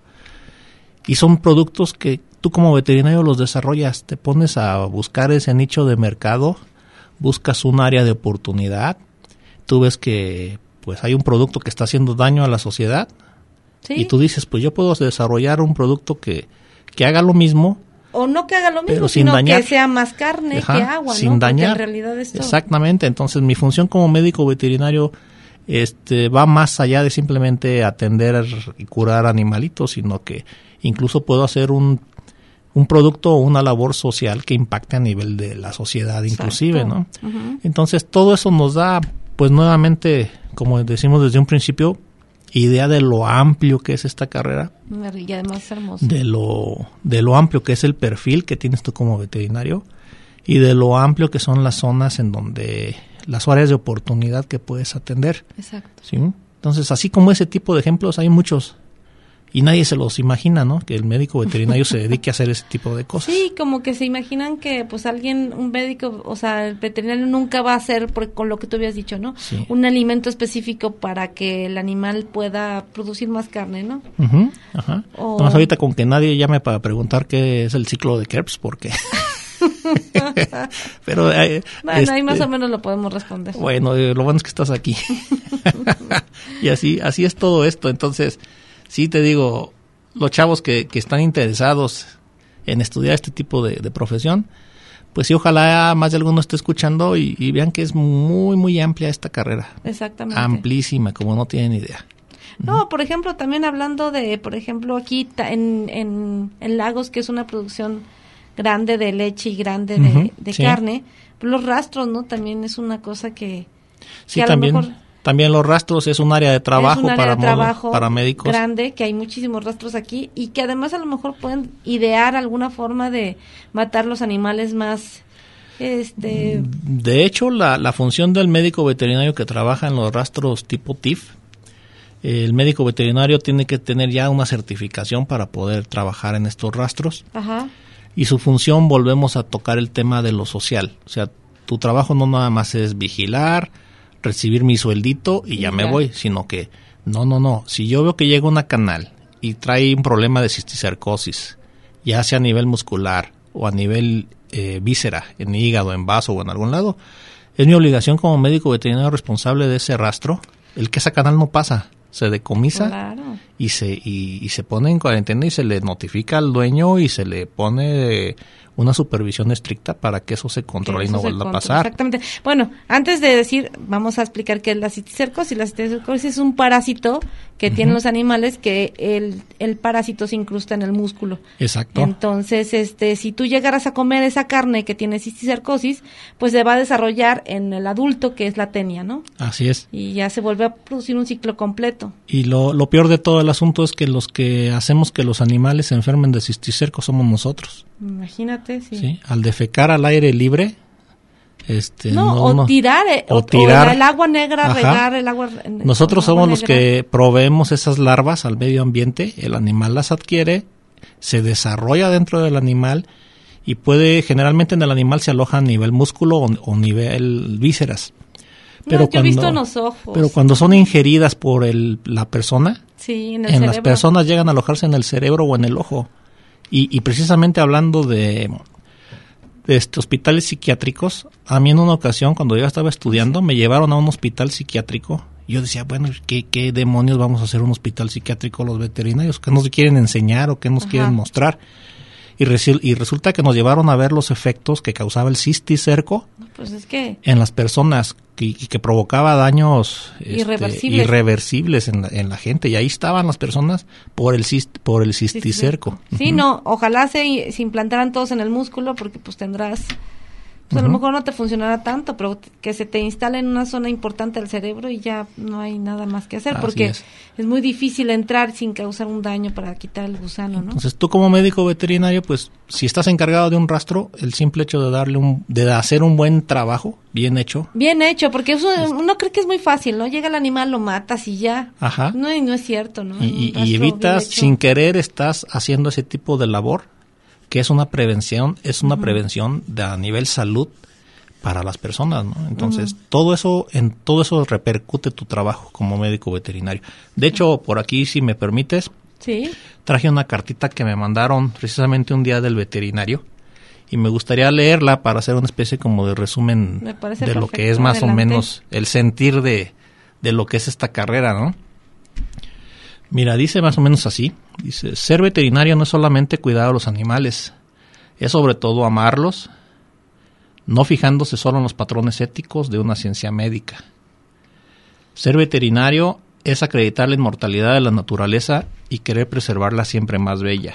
S5: Y son productos que tú como veterinario los desarrollas. Te pones a buscar ese nicho de mercado, buscas un área de oportunidad. Tú ves que pues hay un producto que está haciendo daño a la sociedad. ¿Sí? Y tú dices, pues yo puedo desarrollar un producto que, que haga lo mismo.
S3: O no que haga lo mismo, sino dañar. Que sea más carne Ajá, que agua,
S5: sin
S3: ¿no?
S5: dañar.
S3: Porque en realidad esto...
S5: Exactamente, entonces mi función como médico veterinario este va más allá de simplemente atender y curar animalitos, sino que incluso puedo hacer un, un producto o una labor social que impacte a nivel de la sociedad inclusive, Exacto. ¿no? Uh-huh. Entonces todo eso nos da, pues nuevamente, como decimos desde un principio, idea de lo amplio que es esta carrera,
S3: y además hermoso.
S5: de lo de lo amplio que es el perfil que tienes tú como veterinario y de lo amplio que son las zonas en donde las áreas de oportunidad que puedes atender.
S3: Exacto.
S5: ¿Sí? Entonces, así como ese tipo de ejemplos hay muchos y nadie se los imagina, ¿no? Que el médico veterinario se dedique a hacer ese tipo de cosas.
S3: Sí, como que se imaginan que pues alguien, un médico, o sea, el veterinario nunca va a hacer, por, con lo que tú habías dicho, ¿no?
S5: Sí.
S3: Un alimento específico para que el animal pueda producir más carne, ¿no?
S5: Uh-huh, ajá. O... Entonces ahorita con que nadie llame para preguntar qué es el ciclo de Krebs, porque... Pero eh,
S3: bueno,
S5: este,
S3: ahí más o menos lo podemos responder.
S5: Bueno, eh, lo bueno es que estás aquí. Y así, así es todo esto, entonces... Sí, te digo, los chavos que, que están interesados en estudiar este tipo de, de profesión, pues sí, ojalá más de alguno esté escuchando y, y vean que es muy, muy amplia esta carrera.
S3: Exactamente.
S5: Amplísima, como no tienen idea.
S3: No, uh-huh. Por ejemplo, también hablando de, por ejemplo, aquí ta, en, en, en Lagos, que es una producción grande de leche y grande
S5: Uh-huh,
S3: de, de
S5: sí.
S3: carne. Los rastros, ¿no? También es una cosa que,
S5: Sí,
S3: que a
S5: también,
S3: lo mejor
S5: también los rastros es un área de trabajo
S3: es un área
S5: para,
S3: de trabajo
S5: modo- para médicos.
S3: grande, que hay muchísimos rastros aquí y que además a lo mejor pueden idear alguna forma de matar los animales más, este,
S5: De hecho, la, la función del médico veterinario que trabaja en los rastros tipo T I F, el médico veterinario tiene que tener ya una certificación para poder trabajar en estos rastros.
S3: ajá,
S5: Y su función, volvemos a tocar el tema de lo social. O sea, tu trabajo no nada más es vigilar, recibir mi sueldito y ya
S3: Y
S5: me
S3: ya.
S5: voy, sino que, no, no, no. Si yo veo que llega una canal y trae un problema de cisticercosis, ya sea a nivel muscular o a nivel eh, víscera, en hígado, en vaso o en algún lado, es mi obligación como médico veterinario responsable de ese rastro, el que esa canal no pasa, se decomisa
S3: claro.
S5: y se y, y se pone en cuarentena y se le notifica al dueño y se le pone una supervisión estricta para que eso se controle y
S3: Que
S5: no
S3: eso se
S5: vuelva a
S3: controle,
S5: pasar.
S3: Exactamente. Bueno, antes de decir, vamos a explicar qué es la cisticercosis. La cisticercosis es un parásito que
S5: Ujú.
S3: tienen los animales que el, el parásito se incrusta en el músculo.
S5: Exacto.
S3: Entonces, este, si tú llegaras a comer esa carne que tiene cisticercosis, pues se va a desarrollar en el adulto, que es la tenia, ¿no?
S5: Así es.
S3: Y ya se vuelve a producir un ciclo completo.
S5: Y lo, lo peor de todo el asunto es que los que hacemos que los animales se enfermen de cisticerco somos nosotros.
S3: Imagínate, sí.
S5: ¿Sí? Al defecar al aire libre, este,
S3: No,
S5: no-
S3: o
S5: no-
S3: tirar, eh,
S5: o
S3: o,
S5: tirar.
S3: o el agua negra,
S5: Ajá.
S3: regar el agua. en-
S5: Nosotros
S3: con agua
S5: somos los
S3: negra.
S5: que proveemos esas larvas al medio ambiente, el animal las adquiere, se desarrolla dentro del animal y puede, generalmente en el animal se aloja a nivel músculo o, o nivel vísceras. Pero
S3: No, yo he visto en los ojos.
S5: Pero cuando son ingeridas por el, la persona,
S3: Sí, en el
S5: en
S3: cerebro.
S5: las personas llegan a alojarse en el cerebro o en el ojo. Y, y precisamente hablando de, de este, hospitales psiquiátricos, a mí en una ocasión, cuando yo estaba estudiando, me llevaron a un hospital psiquiátrico. Y yo decía, bueno, ¿qué, qué demonios vamos a hacer un hospital psiquiátrico los veterinarios? ¿Qué nos quieren enseñar o qué nos
S3: Ajá.
S5: quieren mostrar? Y, resi- y resulta que nos llevaron a ver los efectos que causaba el cisticerco
S3: Pues es que
S5: en las personas que, y que provocaba daños este,
S3: Irreversibles.
S5: irreversibles en la, en la gente. Y ahí estaban las personas por el cist, por el cisticerco.
S3: Sí,
S5: Ujú.
S3: no, ojalá se, se implantaran todos en el músculo porque pues tendrás, pues a lo
S5: Ujú.
S3: mejor no te funcionará tanto, pero t- que se te instale en una zona importante del cerebro y ya no hay nada más que hacer
S5: Así
S3: porque
S5: es.
S3: es. muy difícil entrar sin causar un daño para quitar el gusano, ¿no?
S5: Entonces tú como médico veterinario, pues si estás encargado de un rastro, el simple hecho de darle un, de hacer un buen trabajo, bien hecho,
S3: Bien hecho, porque eso, uno cree que es muy fácil, ¿no? Llega el animal, lo matas y ya.
S5: ajá,
S3: No, y no es cierto, ¿no?
S5: y, y-
S3: Un
S5: y
S3: rastro bien
S5: evitas,
S3: hecho.
S5: sin querer, estás haciendo ese tipo de labor, que es una prevención, es una
S3: Ujú.
S5: prevención de a nivel salud para las personas, ¿no? Entonces, todo eso, en todo eso repercute tu trabajo como médico veterinario. De hecho, por aquí, si me permites,
S3: Sí,
S5: traje una cartita que me mandaron precisamente un día del veterinario y me gustaría leerla para hacer una especie como de resumen
S3: Me parece
S5: de lo que
S3: perfecto,
S5: es más
S3: adelante.
S5: o menos el sentir de, de lo que es esta carrera, ¿no? Mira, dice más o menos así, dice, ser veterinario no es solamente cuidar a los animales, es sobre todo amarlos, no fijándose solo en los patrones éticos de una ciencia médica. Ser veterinario es acreditar la inmortalidad de la naturaleza y querer preservarla siempre más bella.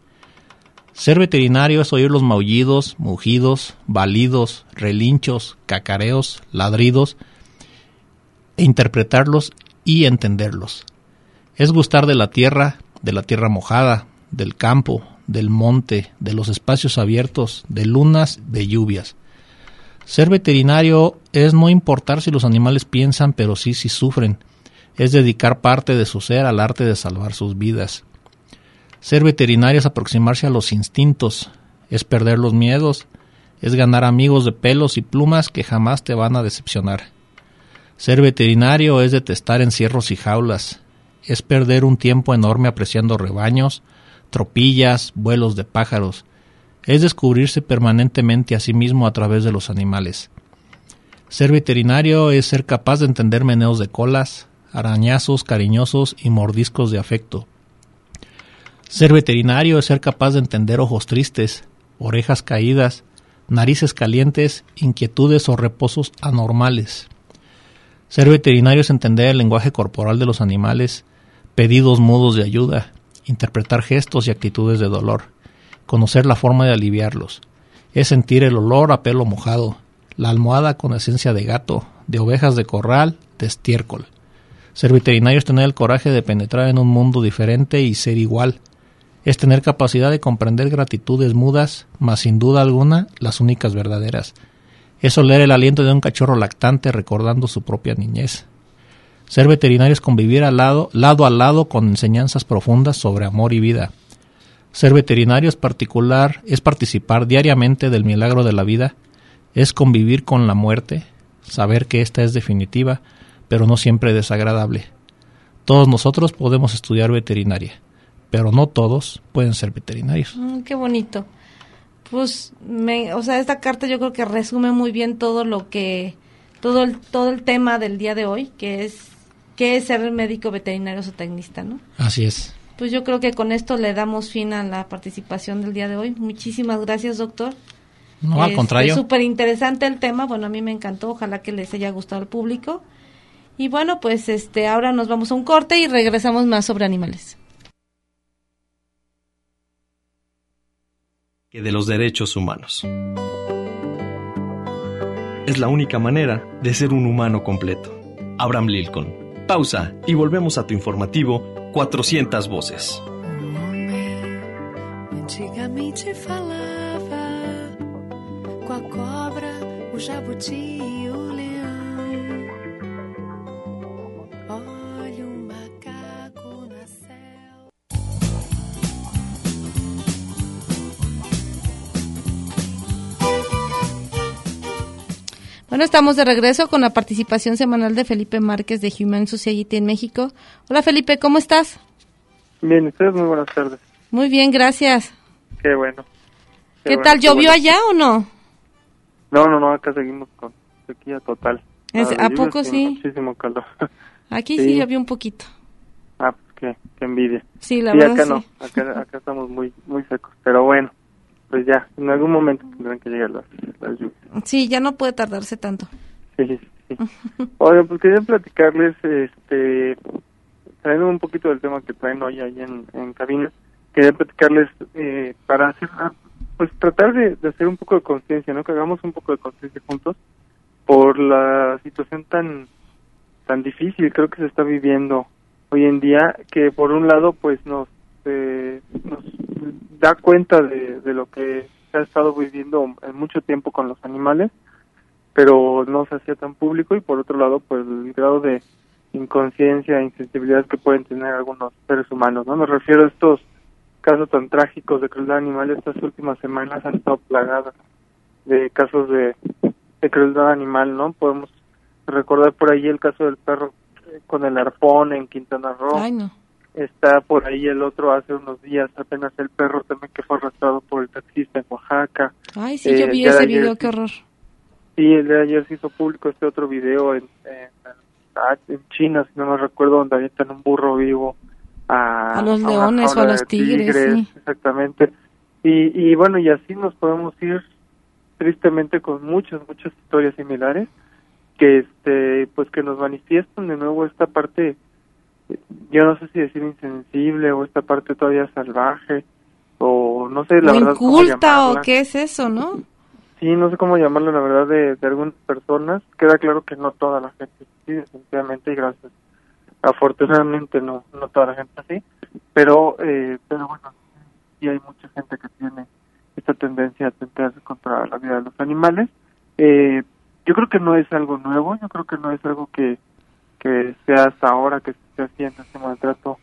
S5: Ser veterinario es oír los maullidos, mugidos, balidos, relinchos, cacareos, ladridos, e interpretarlos y entenderlos. Es gustar de la tierra, de la tierra mojada, del campo, del monte, de los espacios abiertos, de lunas, de lluvias. Ser veterinario es no importar si los animales piensan, pero sí si sufren. Es dedicar parte de su ser al arte de salvar sus vidas. Ser veterinario es aproximarse a los instintos, es perder los miedos, es ganar amigos de pelos y plumas que jamás te van a decepcionar. Ser veterinario es detestar encierros y jaulas, es perder un tiempo enorme apreciando rebaños, tropillas, vuelos de pájaros, es descubrirse permanentemente a sí mismo a través de los animales. Ser veterinario es ser capaz de entender meneos de colas, arañazos cariñosos y mordiscos de afecto. Ser veterinario es ser capaz de entender ojos tristes, orejas caídas, narices calientes, inquietudes o reposos anormales. Ser veterinario es entender el lenguaje corporal de los animales, pedidos mudos de ayuda, interpretar gestos y actitudes de dolor, conocer la forma de aliviarlos. Es sentir el olor a pelo mojado, la almohada con esencia de gato, de ovejas de corral, de estiércol. Ser veterinario es tener el coraje de penetrar en un mundo diferente y ser igual. Es tener capacidad de comprender gratitudes mudas, mas sin duda alguna las únicas verdaderas. Es oler el aliento de un cachorro lactante recordando su propia niñez. Ser veterinario es convivir al lado, lado a lado con enseñanzas profundas sobre amor y vida. Ser veterinario es particular, es participar diariamente del milagro de la vida, es convivir con la muerte, saber que esta es definitiva, pero no siempre desagradable. Todos nosotros podemos estudiar veterinaria, pero no todos pueden ser veterinarios.
S3: Mm, qué bonito. Pues, me, o sea, esta carta yo creo que resume muy bien todo lo que, todo el, todo el tema del día de hoy, que es, qué es ser médico veterinario o tecnista, ¿no?
S5: Así es.
S3: Pues yo creo que con esto le damos fin a la participación del día de hoy. Muchísimas gracias, doctor.
S5: No, al contrario.
S3: Es súper interesante el tema, bueno, a mí me encantó, ojalá que les haya gustado al público. Y bueno, pues este, ahora nos vamos a un corte y regresamos más sobre animales.
S2: Que de los derechos humanos. Es la única manera de ser un humano completo. Abraham Lincoln. Pausa y volvemos a tu informativo quatrocientas voces.
S6: Um homem antigamente falava com a cobra, o jabuti e o leão. Olha um macaco na selva.
S3: Bueno, estamos de regreso con la participación semanal de Felipe Márquez de Humane Society en México. Hola Felipe, ¿cómo estás?
S7: Bien, ustedes muy buenas tardes.
S3: Muy bien, gracias.
S7: Qué bueno.
S3: ¿Qué,
S7: bueno,
S3: tal?
S7: qué
S3: ¿Llovió
S7: bueno.
S3: allá o no?
S7: No, no, no, acá seguimos con sequía total.
S3: Es-
S7: Ah,
S3: ¿a
S7: de
S3: poco
S7: lluvias,
S3: sí?
S7: Muchísimo calor.
S3: Aquí sí,
S7: Sí.
S3: llovió un poquito.
S7: Ah, pues qué, qué envidia.
S3: Sí, la
S7: sí,
S3: verdad
S7: acá
S3: sí.
S7: no, acá, acá estamos muy muy secos. Pero bueno, pues ya, en algún momento tendrán que llegar las, las lluvias.
S3: Sí, ya no puede tardarse tanto.
S7: Sí, sí, sí. Oye, pues quería platicarles, este, trayendo un poquito del tema que traen hoy ahí en, en cabina, quería platicarles eh, para hacer, pues tratar de, de hacer un poco de conciencia, ¿no? Que hagamos un poco de conciencia juntos por la situación tan tan difícil, creo que se está viviendo hoy en día, que por un lado, pues nos eh, nos da cuenta de, de lo que se ha estado viviendo en mucho tiempo con los animales, pero no se hacía tan público, y por otro lado, pues el grado de inconsciencia e insensibilidad que pueden tener algunos seres humanos, ¿no? Me refiero a estos casos tan trágicos de crueldad animal. Estas últimas semanas han estado plagadas de casos de, de crueldad animal, ¿no? Podemos recordar por ahí el caso del perro con el arpón en Quintana Roo.
S3: Ay, no.
S7: Está por ahí el otro hace unos días, apenas el perro también que fue arrastrado por el taxista en Oaxaca.
S3: Ay, sí,
S7: Eh,
S3: yo vi
S7: ya
S3: ese
S7: ayer
S3: video,
S7: sí.
S3: qué horror.
S7: Sí, el de ayer se hizo público este otro video en, en, en China, si no me recuerdo, donde avientan un burro vivo a,
S3: A los
S7: una
S3: leones o a
S7: jaula
S3: los
S7: de
S3: tigres, sí.
S7: Exactamente. Y, y bueno, y así nos podemos ir tristemente con muchas, muchas historias similares que este pues que nos manifiestan de nuevo esta parte, yo no sé si decir insensible o esta parte todavía salvaje o no sé la
S3: O
S7: verdad cómo
S3: inculta o
S7: llamarla.
S3: qué es eso, ¿no?
S7: Sí, no sé cómo llamarlo, la verdad, de, de algunas personas. Queda claro que no toda la gente, sí, definitivamente, y gracias. Afortunadamente no no toda la gente así, pero eh, pero bueno, sí hay mucha gente que tiene esta tendencia a atentar contra la vida de los animales. Eh, yo creo que no es algo nuevo, yo creo que no es algo que, que sea hasta ahora que se hacía en este maltrato.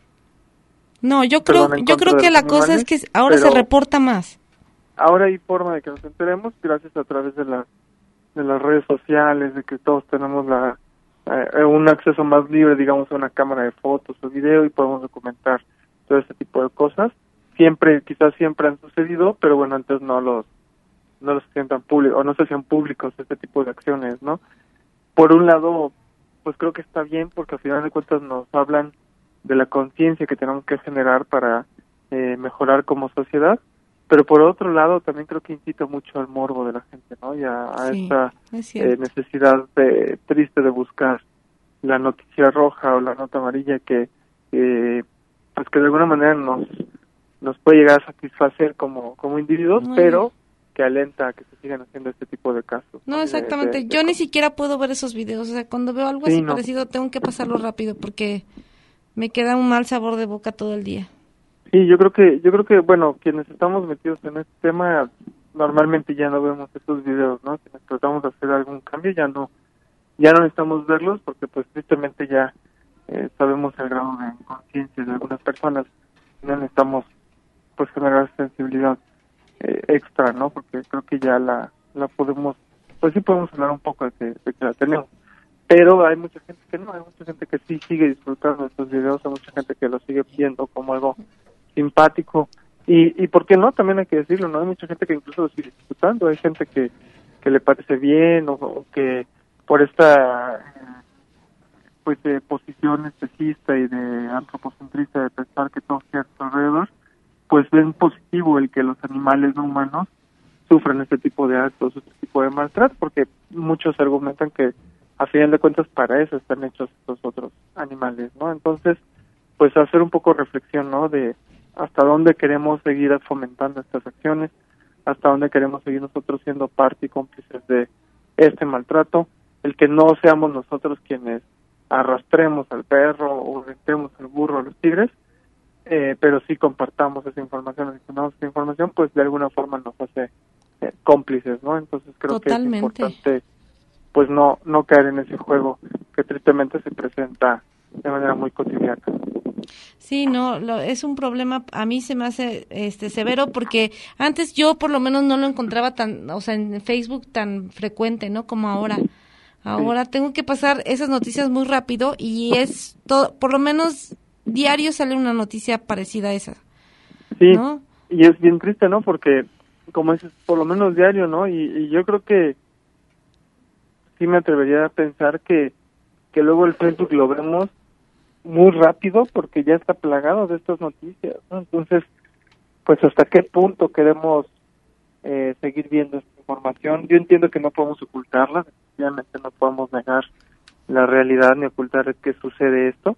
S3: No, yo creo,
S7: Perdón, en
S3: yo
S7: contra
S3: creo
S7: de
S3: que
S7: los
S3: la cosa es
S7: animales,
S3: que ahora
S7: pero
S3: se reporta más.
S7: Ahora hay forma de que nos enteremos gracias a través de las de las redes sociales, de que todos tenemos la eh, un acceso más libre, digamos, a una cámara de fotos o video y podemos documentar todo este tipo de cosas. Siempre, quizás siempre han sucedido, pero bueno, antes no los no los hacían tan públicos, o no se hacían públicos este tipo de acciones, ¿no? Por un lado, pues creo que está bien, porque al final de cuentas nos hablan de la conciencia que tenemos que generar para eh, mejorar como sociedad, pero por otro lado también creo que incita mucho al morbo de la gente, ¿no? Y a, a
S3: Sí,
S7: esta
S3: es cierto.
S7: eh, necesidad de, triste de buscar la noticia roja o la nota amarilla que, eh, pues que de alguna manera nos nos puede llegar a satisfacer como, como individuos,
S3: Muy
S7: pero que alenta a que se sigan haciendo este tipo de casos.
S3: No,
S7: De-
S3: exactamente.
S7: de- de
S3: Yo ni
S7: cosas.
S3: siquiera puedo ver esos videos. O sea, cuando veo algo
S7: Sí,
S3: así
S7: no.
S3: parecido, tengo que pasarlo rápido porque me queda un mal sabor de boca todo el día.
S7: Sí, yo creo que, yo creo que, bueno, quienes estamos metidos en este tema, normalmente ya no vemos estos videos, ¿no? Si tratamos de hacer algún cambio, ya no, ya no necesitamos verlos, porque pues tristemente ya eh, sabemos el grado de conciencia de algunas personas, y no necesitamos pues generar sensibilidad eh, extra, ¿no? Porque creo que ya la, la podemos, pues sí podemos hablar un poco de que, de que la tenemos. Pero hay mucha gente que no, hay mucha gente que sí sigue disfrutando de estos videos, hay mucha gente que lo sigue viendo como algo simpático. Y, y por qué no, también hay que decirlo, ¿no? Hay mucha gente que incluso lo sigue disfrutando, hay gente que, que le parece bien o, o que por esta eh, pues de posición especista y de antropocentrista de pensar que todo está a su alrededor, pues ven positivo el que los animales no humanos sufran este tipo de actos, este tipo de maltrato, porque muchos argumentan que a final de cuentas para eso están hechos estos otros animales, ¿no? Entonces, pues hacer un poco reflexión, ¿no? De hasta dónde queremos seguir fomentando estas acciones, hasta dónde queremos seguir nosotros siendo parte y cómplices de este maltrato, el que no seamos nosotros quienes arrastremos al perro o aventemos al burro a los tigres, eh, pero sí compartamos esa información, difundamos esa información, pues de alguna forma nos hace eh, cómplices, ¿no? Entonces creo
S3: Totalmente.
S7: que es importante pues no no caer en ese juego que tristemente se presenta de manera muy cotidiana.
S3: Sí, no, lo, es un problema, a mí se me hace este severo porque antes yo por lo menos no lo encontraba tan, o sea, en Facebook tan frecuente, ¿no? Como ahora. Ahora sí. Tengo que pasar esas noticias muy rápido y es todo, por lo menos diario sale una noticia parecida a esa.
S7: Sí,
S3: ¿no?
S7: Y es bien triste, ¿no? Porque, como dices, por lo menos diario, ¿no? Y, y yo creo que sí me atrevería a pensar que, que luego el Facebook lo vemos muy rápido porque ya está plagado de estas noticias, ¿no? Entonces, pues hasta qué punto queremos eh, seguir viendo esta información. Yo entiendo que no podemos ocultarla, definitivamente no podemos negar la realidad ni ocultar que sucede esto,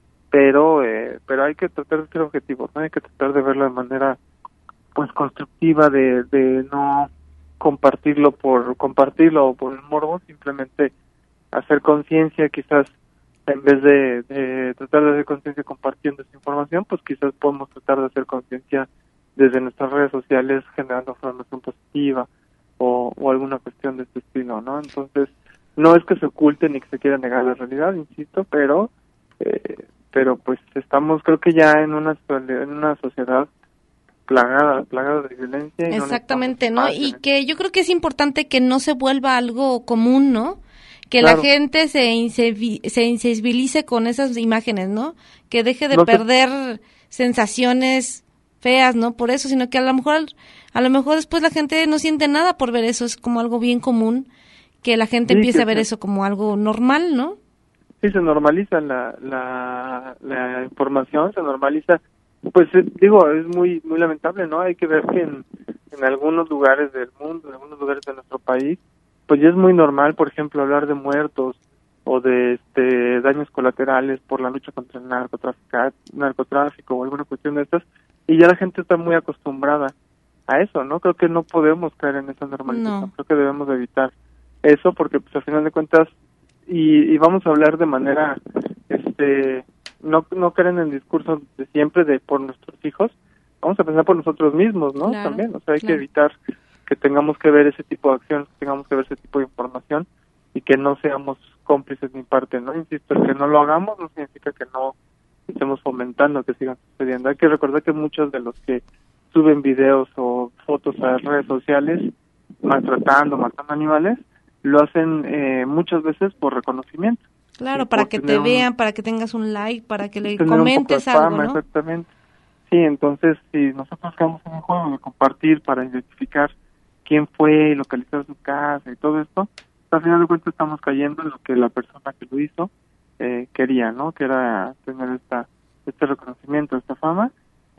S7: pero eh, pero hay que tratar de ser objetivos, ¿no? Hay que tratar de verlo de manera pues constructiva, de, de no compartirlo por compartirlo o por el morbo, simplemente hacer conciencia, quizás en vez de, de tratar de hacer conciencia compartiendo esta información, pues quizás podemos tratar de hacer conciencia desde nuestras redes sociales generando información positiva o, o alguna cuestión de este estilo, ¿no? Entonces, no es que se oculte ni que se quiera negar la realidad, insisto, pero eh, pero pues estamos creo que ya en una en una sociedad plagada, plagada de violencia. Y
S3: exactamente,
S7: no
S3: ¿no? Y que yo creo que es importante que no se vuelva algo común, ¿no? Que claro. La gente se, insevi- se insensibilice con esas imágenes, ¿no? Que deje de no perder te... sensaciones feas, ¿no? Por eso, sino que a lo mejor a lo mejor después la gente no siente nada por ver eso, es como algo bien común, que la gente sí, empiece a ver se... eso como algo normal, ¿no?
S7: Sí, se normaliza la, la, la información, se normaliza. Pues digo, es muy muy lamentable, ¿no? Hay que ver que en, en algunos lugares del mundo, en algunos lugares de nuestro país, pues ya es muy normal, por ejemplo, hablar de muertos o de este daños colaterales por la lucha contra el narcotráfico, narcotráfico o alguna cuestión de estas, y ya la gente está muy acostumbrada a eso, ¿no? Creo que no podemos caer en esa normalización, no. Creo que debemos de evitar eso porque, pues, al final de cuentas, y, y vamos a hablar de manera, este... no no caer en el discurso de siempre de por nuestros hijos, vamos a pensar por nosotros mismos, ¿no?
S3: Claro,
S7: También, o sea, hay
S3: claro.
S7: que evitar que tengamos que ver ese tipo de acciones, que tengamos que ver ese tipo de información y que no seamos cómplices ni parte, ¿no? Insisto, el que no lo hagamos no significa que no estemos fomentando que sigan sucediendo. Hay que recordar que muchos de los que suben videos o fotos a las redes sociales maltratando, matando animales, lo hacen eh, muchas veces por reconocimiento.
S3: Claro, para que te un, vean, para que tengas un like, para que le
S7: comentes
S3: un poco de fama,
S7: algo, ¿no? Exactamente. Sí, entonces, si nosotros quedamos en el juego de compartir para identificar quién fue, localizar su casa y todo esto, al final de cuentas estamos cayendo en lo que la persona que lo hizo eh, quería, ¿no? Que era tener esta este reconocimiento, esta fama,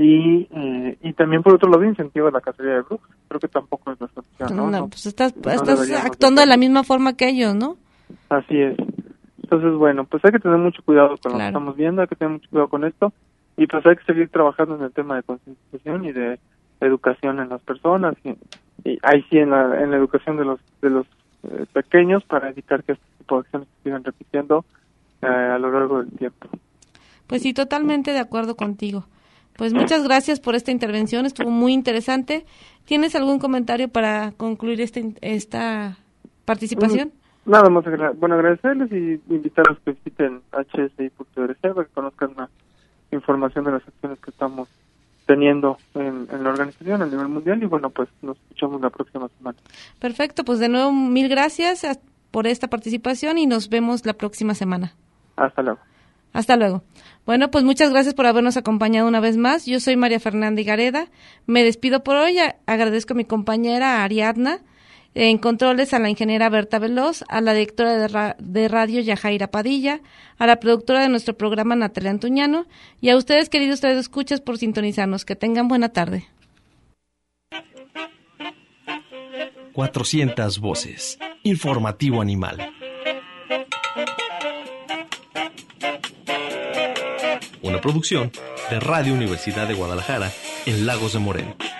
S7: y eh, y también por otro lado incentivo a la cacería de brujas. Creo que tampoco es la solución, ¿no?
S3: No,
S7: no
S3: pues estás,
S7: no
S3: estás actuando de la misma forma que ellos, ¿no?
S7: Así es. Entonces, bueno, pues hay que tener mucho cuidado con
S3: claro.
S7: lo que estamos viendo, hay que tener mucho cuidado con esto. y pues hay que seguir trabajando en el tema de concientización y de educación en las personas, y, y ahí sí en la, en la educación de los de los eh, pequeños, para evitar que este tipo de acciones se sigan repitiendo eh, a lo largo del tiempo.
S3: Pues sí, totalmente de acuerdo contigo. Pues muchas gracias por esta intervención, estuvo muy interesante. ¿Tienes algún comentario para concluir este, esta participación?
S7: Nada más, bueno, agradecerles y invitarlos a que visiten h s i punto org para que conozcan más información de las acciones que estamos teniendo en, en la organización a nivel mundial, y bueno, pues nos escuchamos la próxima semana.
S3: Perfecto, pues de nuevo mil gracias por esta participación y nos vemos la próxima semana.
S7: Hasta luego.
S3: Hasta luego. Bueno, pues muchas gracias por habernos acompañado una vez más. Yo soy María Fernanda Higareda. Me despido por hoy. Agradezco a mi compañera Ariadna, en controles a la ingeniera Berta Veloz, a la directora de, ra- de radio Yajaira Padilla, a la productora de nuestro programa Natalia Antuñano, y a ustedes, queridos radioescuchas, por sintonizarnos. Que tengan buena tarde.
S2: cuatrocientas voces. Informativo animal. Una producción de Radio Universidad de Guadalajara en Lagos de Moreno.